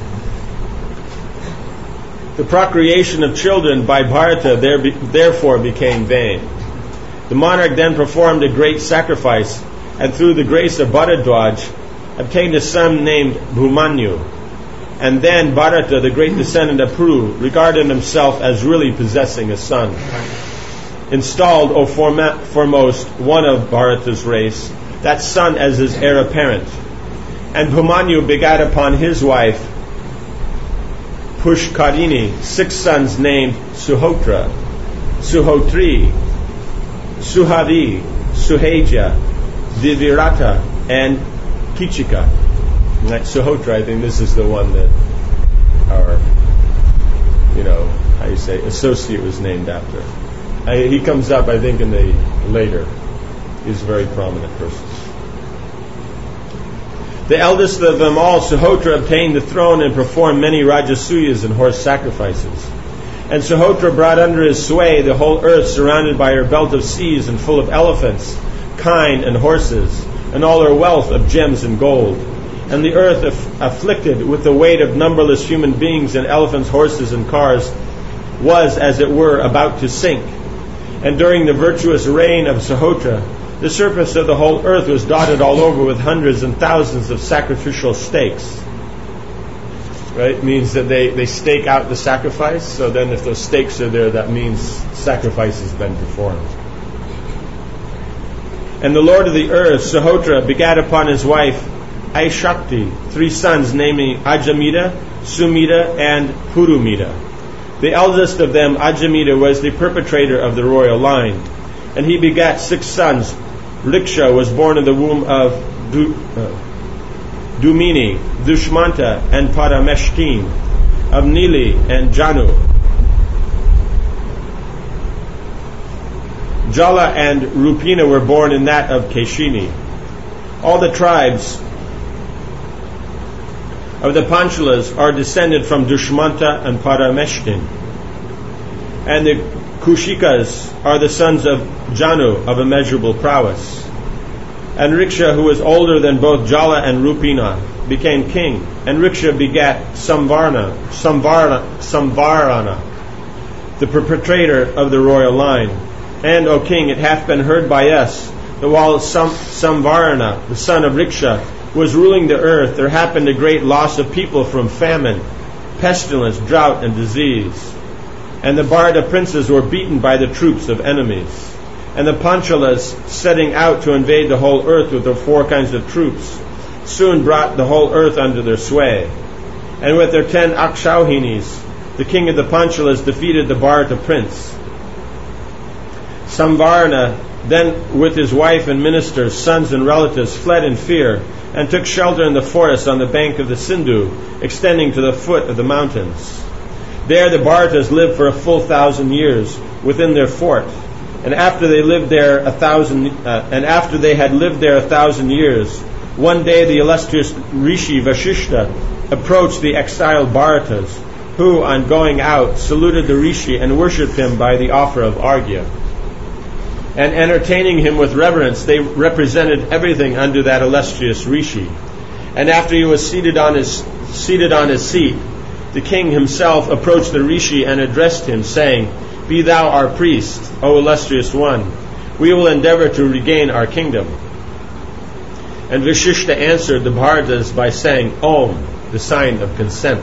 The procreation of children by Bharata therefore became vain. The monarch then performed a great sacrifice, and through the grace of Bharadwaj obtained a son named Bhumanyu. And then Bharata, the great descendant of Puru, regarded himself as really possessing a son. Installed, O foremost one of Bharata's race, that son as his heir apparent. And Bhumanyu begat upon his wife Pushkarini 6 sons named Suhotra, Suhotri, Suhavi, Suheja, Divirata, and Kichika. And that Suhotra, I think this is the one that our, associate was named after. He comes up, I think, in the later. He's a very prominent person. The eldest of them all, Suhotra, obtained the throne and performed many Rajasuyas and horse sacrifices. And Suhotra brought under his sway the whole earth, surrounded by her belt of seas and full of elephants, kine, and horses, and all her wealth of gems and gold. And the earth, afflicted with the weight of numberless human beings and elephants, horses, and cars, was, as it were, about to sink. And during the virtuous reign of Sahotra, the surface of the whole earth was dotted all over with hundreds and thousands of sacrificial stakes. Right? Means that they stake out the sacrifice, so then if those stakes are there, that means sacrifice has been performed. And the Lord of the earth, Sahotra, begat upon his wife Aishakti 3 sons, namely Ajamita, Sumita, and Purumita. The eldest of them, Ajamita, was the perpetrator of the royal line, and he begat 6 sons. Riksha was born in the womb of Dumini, Dushmanta, and Parameshtin, of Nili and Janu. Jala and Rupina were born in that of Keshini. All the tribes of the Panchalas are descended from Dushmanta and Parameshtin. And the Kushikas are the sons of Janu of immeasurable prowess. And Riksha, who was older than both Jala and Rupina, became king. And Riksha begat Samvarana, the perpetrator of the royal line. And, O king, it hath been heard by us that while Samvarana, the son of Riksha, was ruling the earth, there happened a great loss of people from famine, pestilence, drought, and disease. And the Bharata princes were beaten by the troops of enemies. And the Panchalas, setting out to invade the whole earth with their 4 kinds of troops, soon brought the whole earth under their sway. And with their 10 Akshauhinis, the king of the Panchalas defeated the Bharata prince. Samvarana then with his wife and ministers, sons and relatives, fled in fear and took shelter in the forest on the bank of the Sindhu, extending to the foot of the mountains. There the Bharatas lived for a full 1,000 years within their fort, and after they had lived there 1,000 years, one day the illustrious Rishi Vashishta approached the exiled Bharatas, who, on going out, saluted the Rishi and worshipped him by the offer of Arghya. And entertaining him with reverence, they represented everything unto that illustrious Rishi. And after he was seated on his seat, the king himself approached the Rishi and addressed him, saying, "Be thou our priest, O illustrious one. We will endeavor to regain our kingdom." And Vashishta answered the Bharatas by saying, "Om," the sign of consent.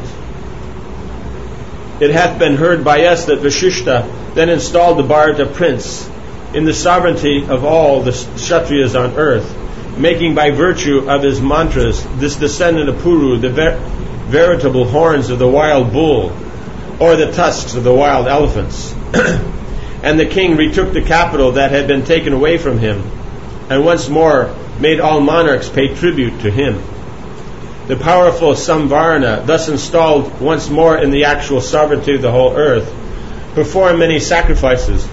It hath been heard by us that Vashishta then installed the Bharata prince in the sovereignty of all the Kshatriyas on earth, making by virtue of his mantras this descendant of Puru the veritable horns of the wild bull, or the tusks of the wild elephants. And the king retook the capital that had been taken away from him, and once more made all monarchs pay tribute to him. The powerful Samvarana, thus installed once more in the actual sovereignty of the whole earth, performed many sacrifices,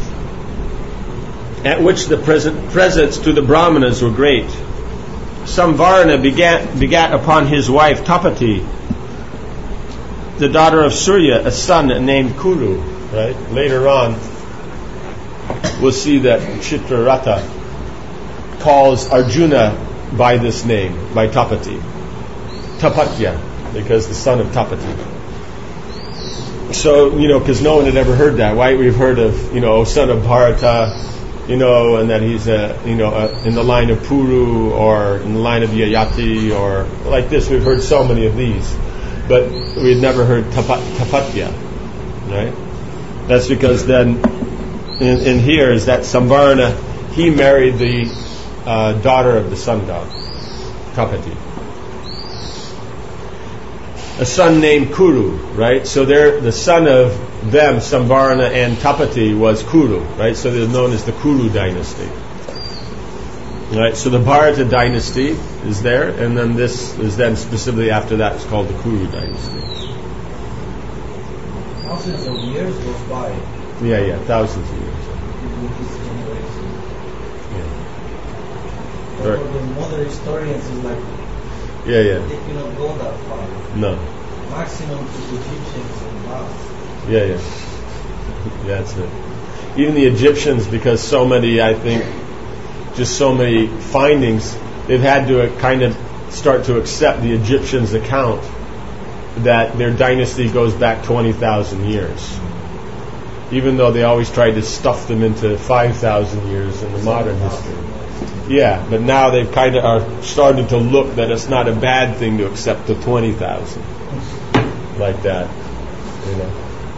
at which the presents to the Brahmanas were great. Samvarana begat upon his wife Tapati, the daughter of Surya, a son named Kuru. Right? Later on, we'll see that Chitraratha calls Arjuna by this name, by Tapati. Tapatya, because the son of Tapati. So, because no one had ever heard that. Right? We've heard of, son of Bharata, and that he's in the line of Puru or in the line of Yayati or like this. We've heard so many of these, but we had never heard Tapatya, right? That's because then in here is that Samvarana, he married the daughter of the sun god, Tapati. A son named Kuru, right? So the son of them, Samvarana and Tapati, was Kuru, right? So they're known as the Kuru dynasty. Right? So the Bharata dynasty is there, and then this is then specifically after that it's called the Kuru dynasty. Thousands of years goes by. Yeah, thousands of years. With this generation. Yeah. Right. For the modern historians, is like Yeah. they cannot go that far. No. Maximum to the Egyptians and that. Yeah. That's it. Even the Egyptians, because so many, I think, just so many findings, they've had to kind of start to accept the Egyptians' account that their dynasty goes back 20,000 years. even though they always tried to stuff them into 5,000 years in the modern history. Yeah, but now they've kind of are starting to look that it's not a bad thing to accept the 20,000 like that, you know.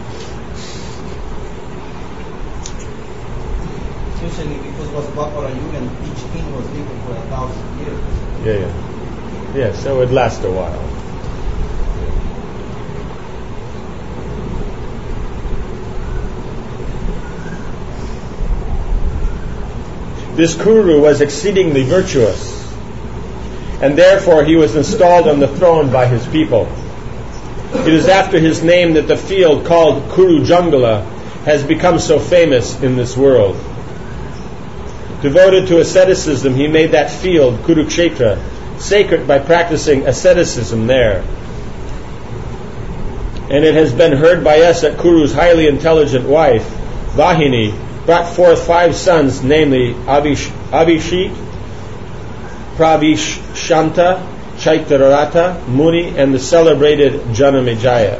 Especially because it was Dwapara Yuga and each king was living for 1,000 years. Yeah, so it lasts a while. This Kuru was exceedingly virtuous, and therefore he was installed on the throne by his people. It is after his name that the field called Kuru Jungala has become so famous in this world. Devoted to asceticism, he made that field, Kurukshetra, sacred by practicing asceticism there. And it has been heard by us that Kuru's highly intelligent wife, Vahini, brought forth 5 sons, namely Abhishek, Pravishanta, Chaitararata, Muni, and the celebrated Janamejaya.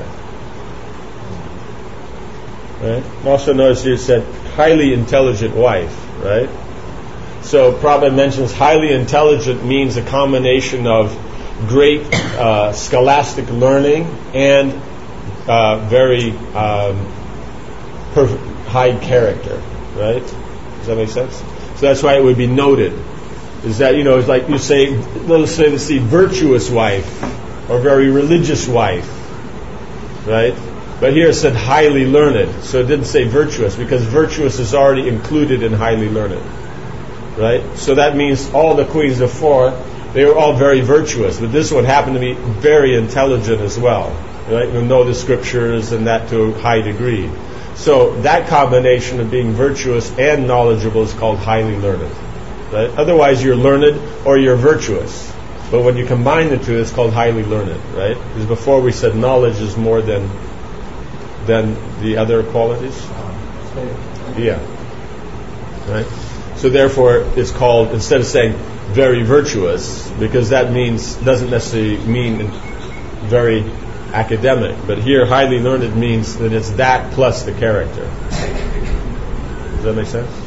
Right? Also notice here it said highly intelligent wife, right? So Prabhupada mentions highly intelligent means a combination of great scholastic learning and very high character, right? Does that make sense? So that's why it would be noted. Is that, it's like you say, let's say, virtuous wife or very religious wife, right? But here it said highly learned, so it didn't say virtuous because virtuous is already included in highly learned, right? So that means all the queens of 4, they were all very virtuous, but this one happened to be very intelligent as well, right? Who know the scriptures and that to a high degree. So that combination of being virtuous and knowledgeable is called highly learned. Right? Otherwise you're learned or you're virtuous. But when you combine the two, it's called highly learned, right? Because before we said knowledge is more than the other qualities. Yeah. Right? So therefore it's called, instead of saying very virtuous, because that doesn't necessarily mean very academic, but here highly learned means that it's that plus the character. Does that make sense?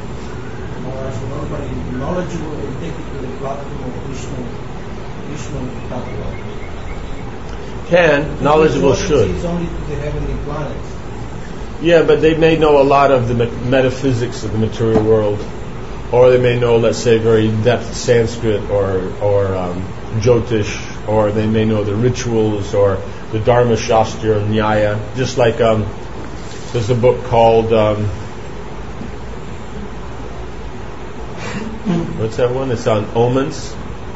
Knowledgeable and take it to the platform of Vishnu Tattva. Knowledgeable should. It's only to the heavenly planets. Yeah, but they may know a lot of the metaphysics of the material world, or they may know, let's say, very depth Sanskrit or Jyotish, or they may know the rituals or the Dharma Shastra and Nyaya. Just like there's a book called what's that one? It's on omens.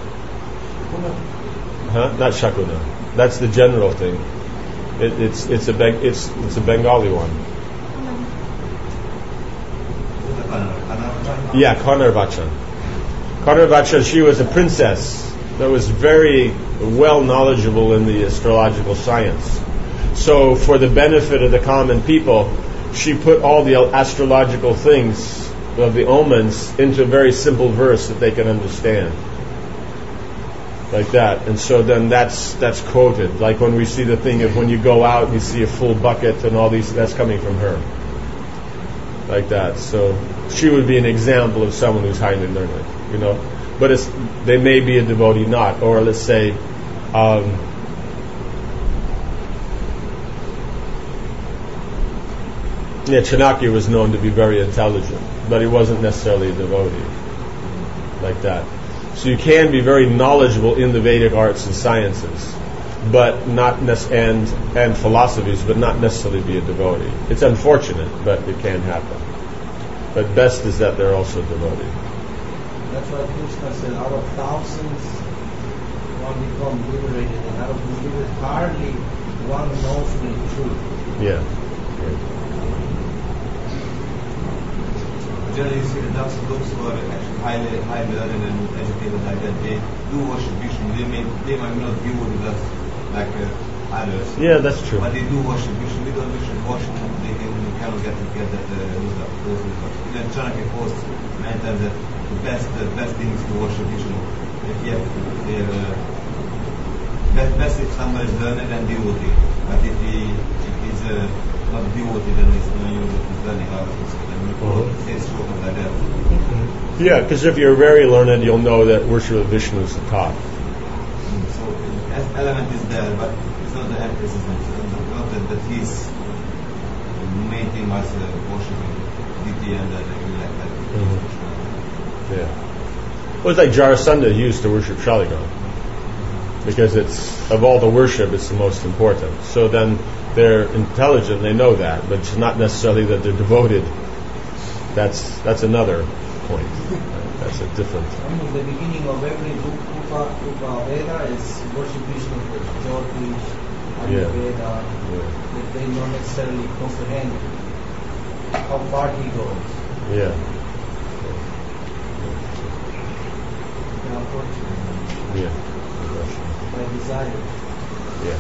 Not Shakuna. That's the general thing. It's a Bengali one. Yeah, Kanarvacha. Kanarvacha, she was a princess that was very well knowledgeable in the astrological science. So for the benefit of the common people, she put all the astrological things of the omens into a very simple verse that they can understand. Like that. And so then that's quoted. Like when we see the thing of when you go out and you see a full bucket and all these, that's coming from her. Like that. So she would be an example of someone who's highly learned, But they may be a devotee not. Or let's say Chanakya was known to be very intelligent, but he wasn't necessarily a devotee. Like that. So you can be very knowledgeable in the Vedic arts and sciences, but not and philosophies, but not necessarily be a devotee. It's unfortunate, but it can happen. But best is that they're also devotee. That's why Krishna said, out of thousands, one become liberated, and out of the liberated, hardly one knows the truth. Yeah. Generally, you see the Dax groups who are actually highly learned and educated like that, they do worship Vishnu. They might not view it as like others. Yeah, that's true. But they do worship Vishnu. Without Vishnu worship, they cannot get that those results. Even Chanakya posts many times that the best thing is to worship Vishnu. Best if somebody is learned and devotee. But if he's not devotee, then it's no use. learning how to say shlokas like that. Yeah, because if you're very learned, you'll know that worship of Vishnu is the top. So element is there, but it's not the emphasis. It's not that he's making us worshiping deity and everything like that. Yeah. Well, it's like Jarasandha used to worship Shaligram. Because it's, of all the worship, it's the most important. So then they're intelligent, they know that, but it's not necessarily that they're devoted. That's another point. That's a different. The beginning of every Upa Veda is worship Vishnu first. Jyotish, Ayurveda. That they don't necessarily comprehend how far he goes. Yeah. Unfortunately. Yeah. By desire. Yeah.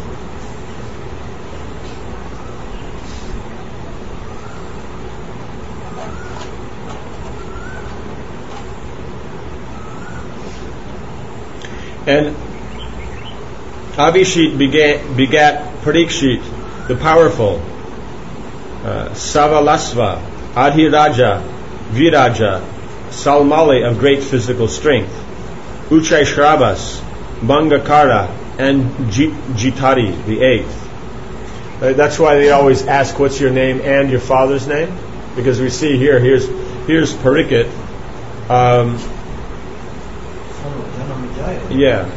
And Avishit begat Parikshit, the powerful, Savalasva, Adhiraja, Viraja, Salmali of great physical strength, Uchai Shravas, Mangakara, and Jitari, the eighth. That's why they always ask, what's your name and your father's name? Because we see here's Parikshit. Yeah.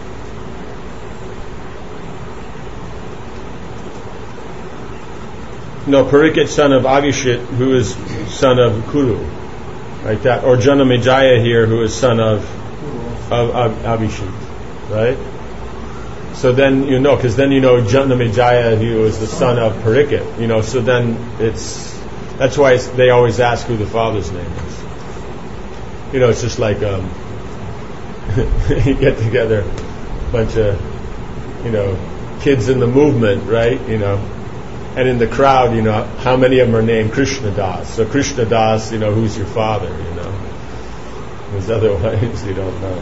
No, Parikshit, son of Avishit, who is son of Kuru, like that, or Janamejaya here, who is son of Avishit, right? So then because then Janamejaya, who is the son of Parikshit, so then that's why they always ask who the father's name is. It's just like you get together a bunch of kids in the movement, right? And in the crowd, how many of them are named Krishna Das? So Krishna Das, who's your father? Because otherwise you don't know.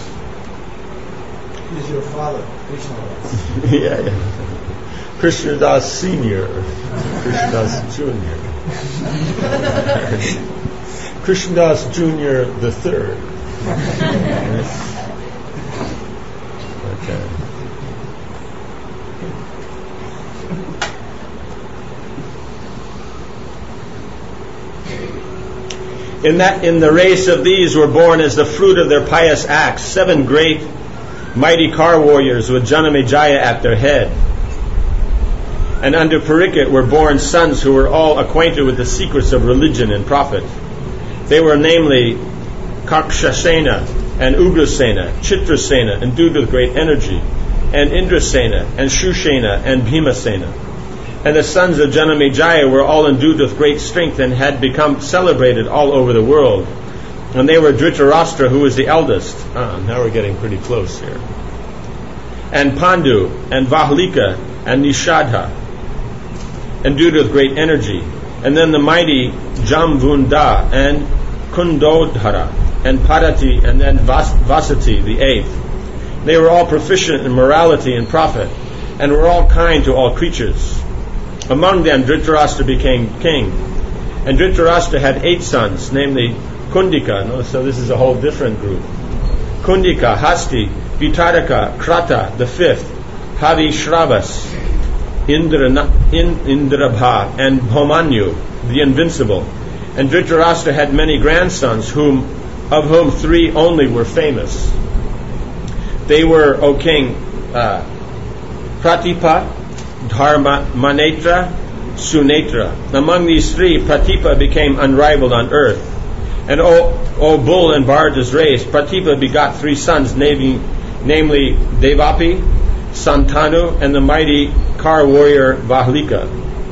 Who's your father? Krishna Das. Yeah. Krishna Das Senior, Krishna Das Junior, Krishna Das Junior the Third. Okay. In the race of these were born as the fruit of their pious acts 7 great mighty car warriors with Janamejaya at their head. And under Parikshit were born sons who were all acquainted with the secrets of religion and profit. They were namely Kakshasena and Ugrasena, Chitrasena, endued with great energy, and Indrasena, and Shushena, and Bhimasena. And the sons of Janamejaya were all endued with great strength and had become celebrated all over the world. And they were Dhritarashtra, who was the eldest. Now we're getting pretty close here. And Pandu, and Vahlika, and Nishadha, endued with great energy. And then the mighty Jamvunda, and Kundodhara, and Padati, and then Vasati, the eighth. They were all proficient in morality and profit, and were all kind to all creatures. Among them Dhritarashtra became king. And Dhritarashtra had 8 sons, namely Kundika. So this is a whole different group. Kundika, Hasti, Vitaraka, Krata, the 5th, Hadishravas, Indrabha, and Bhomanyu, the invincible. And Dhritarashtra had many grandsons, of whom 3 only were famous. They were, O king, Pratipa, Dharmanetra, Sunetra. Among these 3, Pratipa became unrivaled on earth. And O bull in Bharata's race, Pratipa begot 3 sons, namely Devapi, Santanu, and the mighty car warrior Vahlika.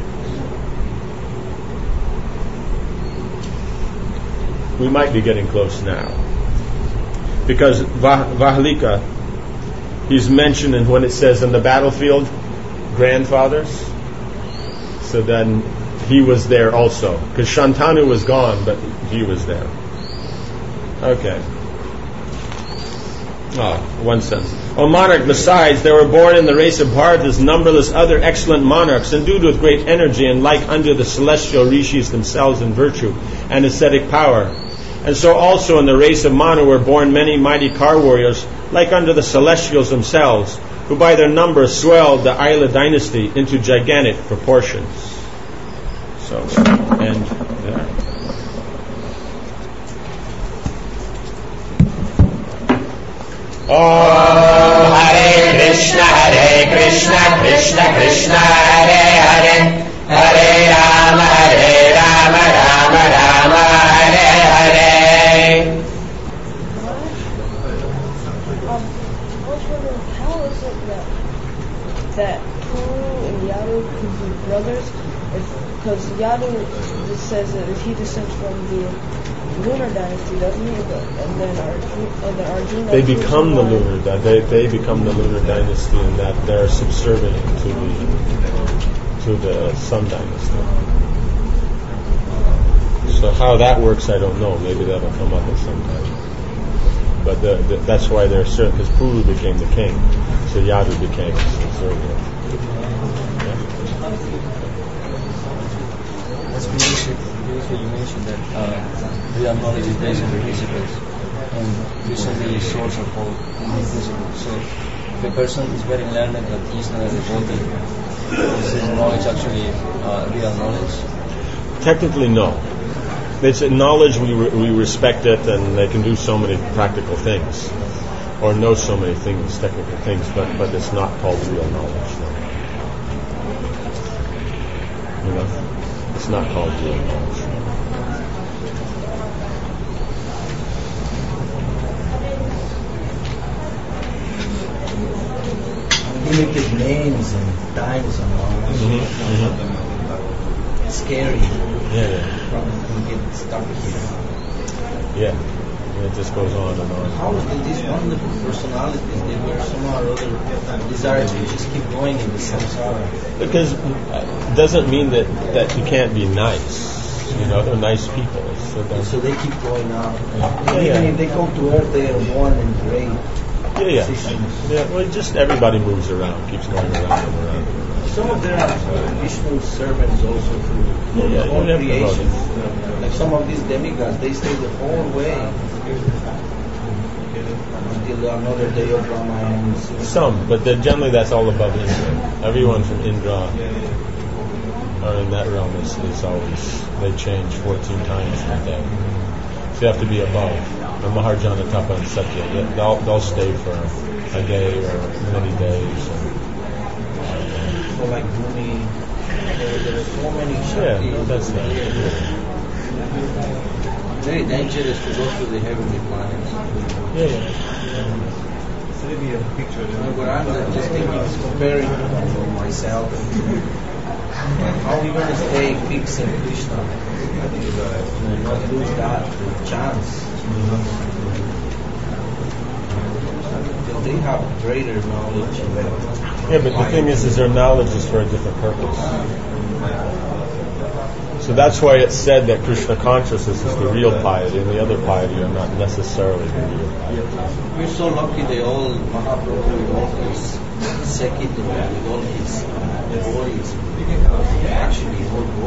We might be getting close now. Because Vahlika, he's mentioned when it says in the battlefield, grandfathers. So then he was there also. Because Shantanu was gone, but he was there. Okay. One sentence. O monarch, besides, there were born in the race of Bharatas numberless other excellent monarchs, endued with great energy, and like unto the celestial rishis themselves in virtue and ascetic power. And so also in the race of Manu were born many mighty car warriors, like unto the celestials themselves, who by their number swelled the Aila dynasty into gigantic proportions. So, end there. Om Hare Krishna, Krishna Krishna, Hare Hare, Hare Rama, Rama Rama, Hare Hare. I was wondering, how is it that Puru and Yadu could be brothers? Because Yadu just says that if he descends from the lunar dynasty, doesn't he? And then Arjuna. They become the lunar. They become the lunar dynasty, in that they're subservient to the sun dynasty. So how that works, I don't know. Maybe that'll come up at some time. But that's why they're certain, because Puru became the king, so Yadu became subservient. As previously you mentioned that real knowledge is based on the principles, and Krishna is the source of all principles. So if a person is very learned but he's not a devotee, is his knowledge actually real knowledge? Technically, no. It's a knowledge, we respect it, and they can do so many practical things, or know so many things, technical things, but it's not called real knowledge. No. You know? It's not called real knowledge. Limited names and times and all. It's scary. Yeah. Probably get stuck here. Yeah. It just goes on and on. How is these wonderful personalities, they were somehow or other desire to just keep going in the samsara? Because it doesn't mean that you can't be nice. You know, they're nice people. So they keep going up. Even if they come to earth, they are born in great positions. Yeah, well, just everybody moves around, keeps going around and around. Some of them are Vishnu's servants also through the whole creation. Like some of these demigods, they stay the whole way until another day of Ramayana. Some, but generally that's all above Indra. Everyone from Indra or in that realm is always, they change 14 times in a day. So you have to be above. The Maharjana, Tapa, and Satya, they'll stay for a day or many days. So like Bhumi, there are so many Shaktis. Yeah, that's nice. Very dangerous to go to the heavenly planets. So maybe a picture. But I'm just thinking, comparing myself. How are we going to stay fixed in Krishna? And not lose that chance. Because they have greater knowledge. Yeah, but the thing is their knowledge is for a different purpose. So that's why it's said that Krishna consciousness is the real piety, and the other piety are not necessarily the real piety. We're so lucky they all, Mahaprabhu with all his Sekit, with all his devotees, actually all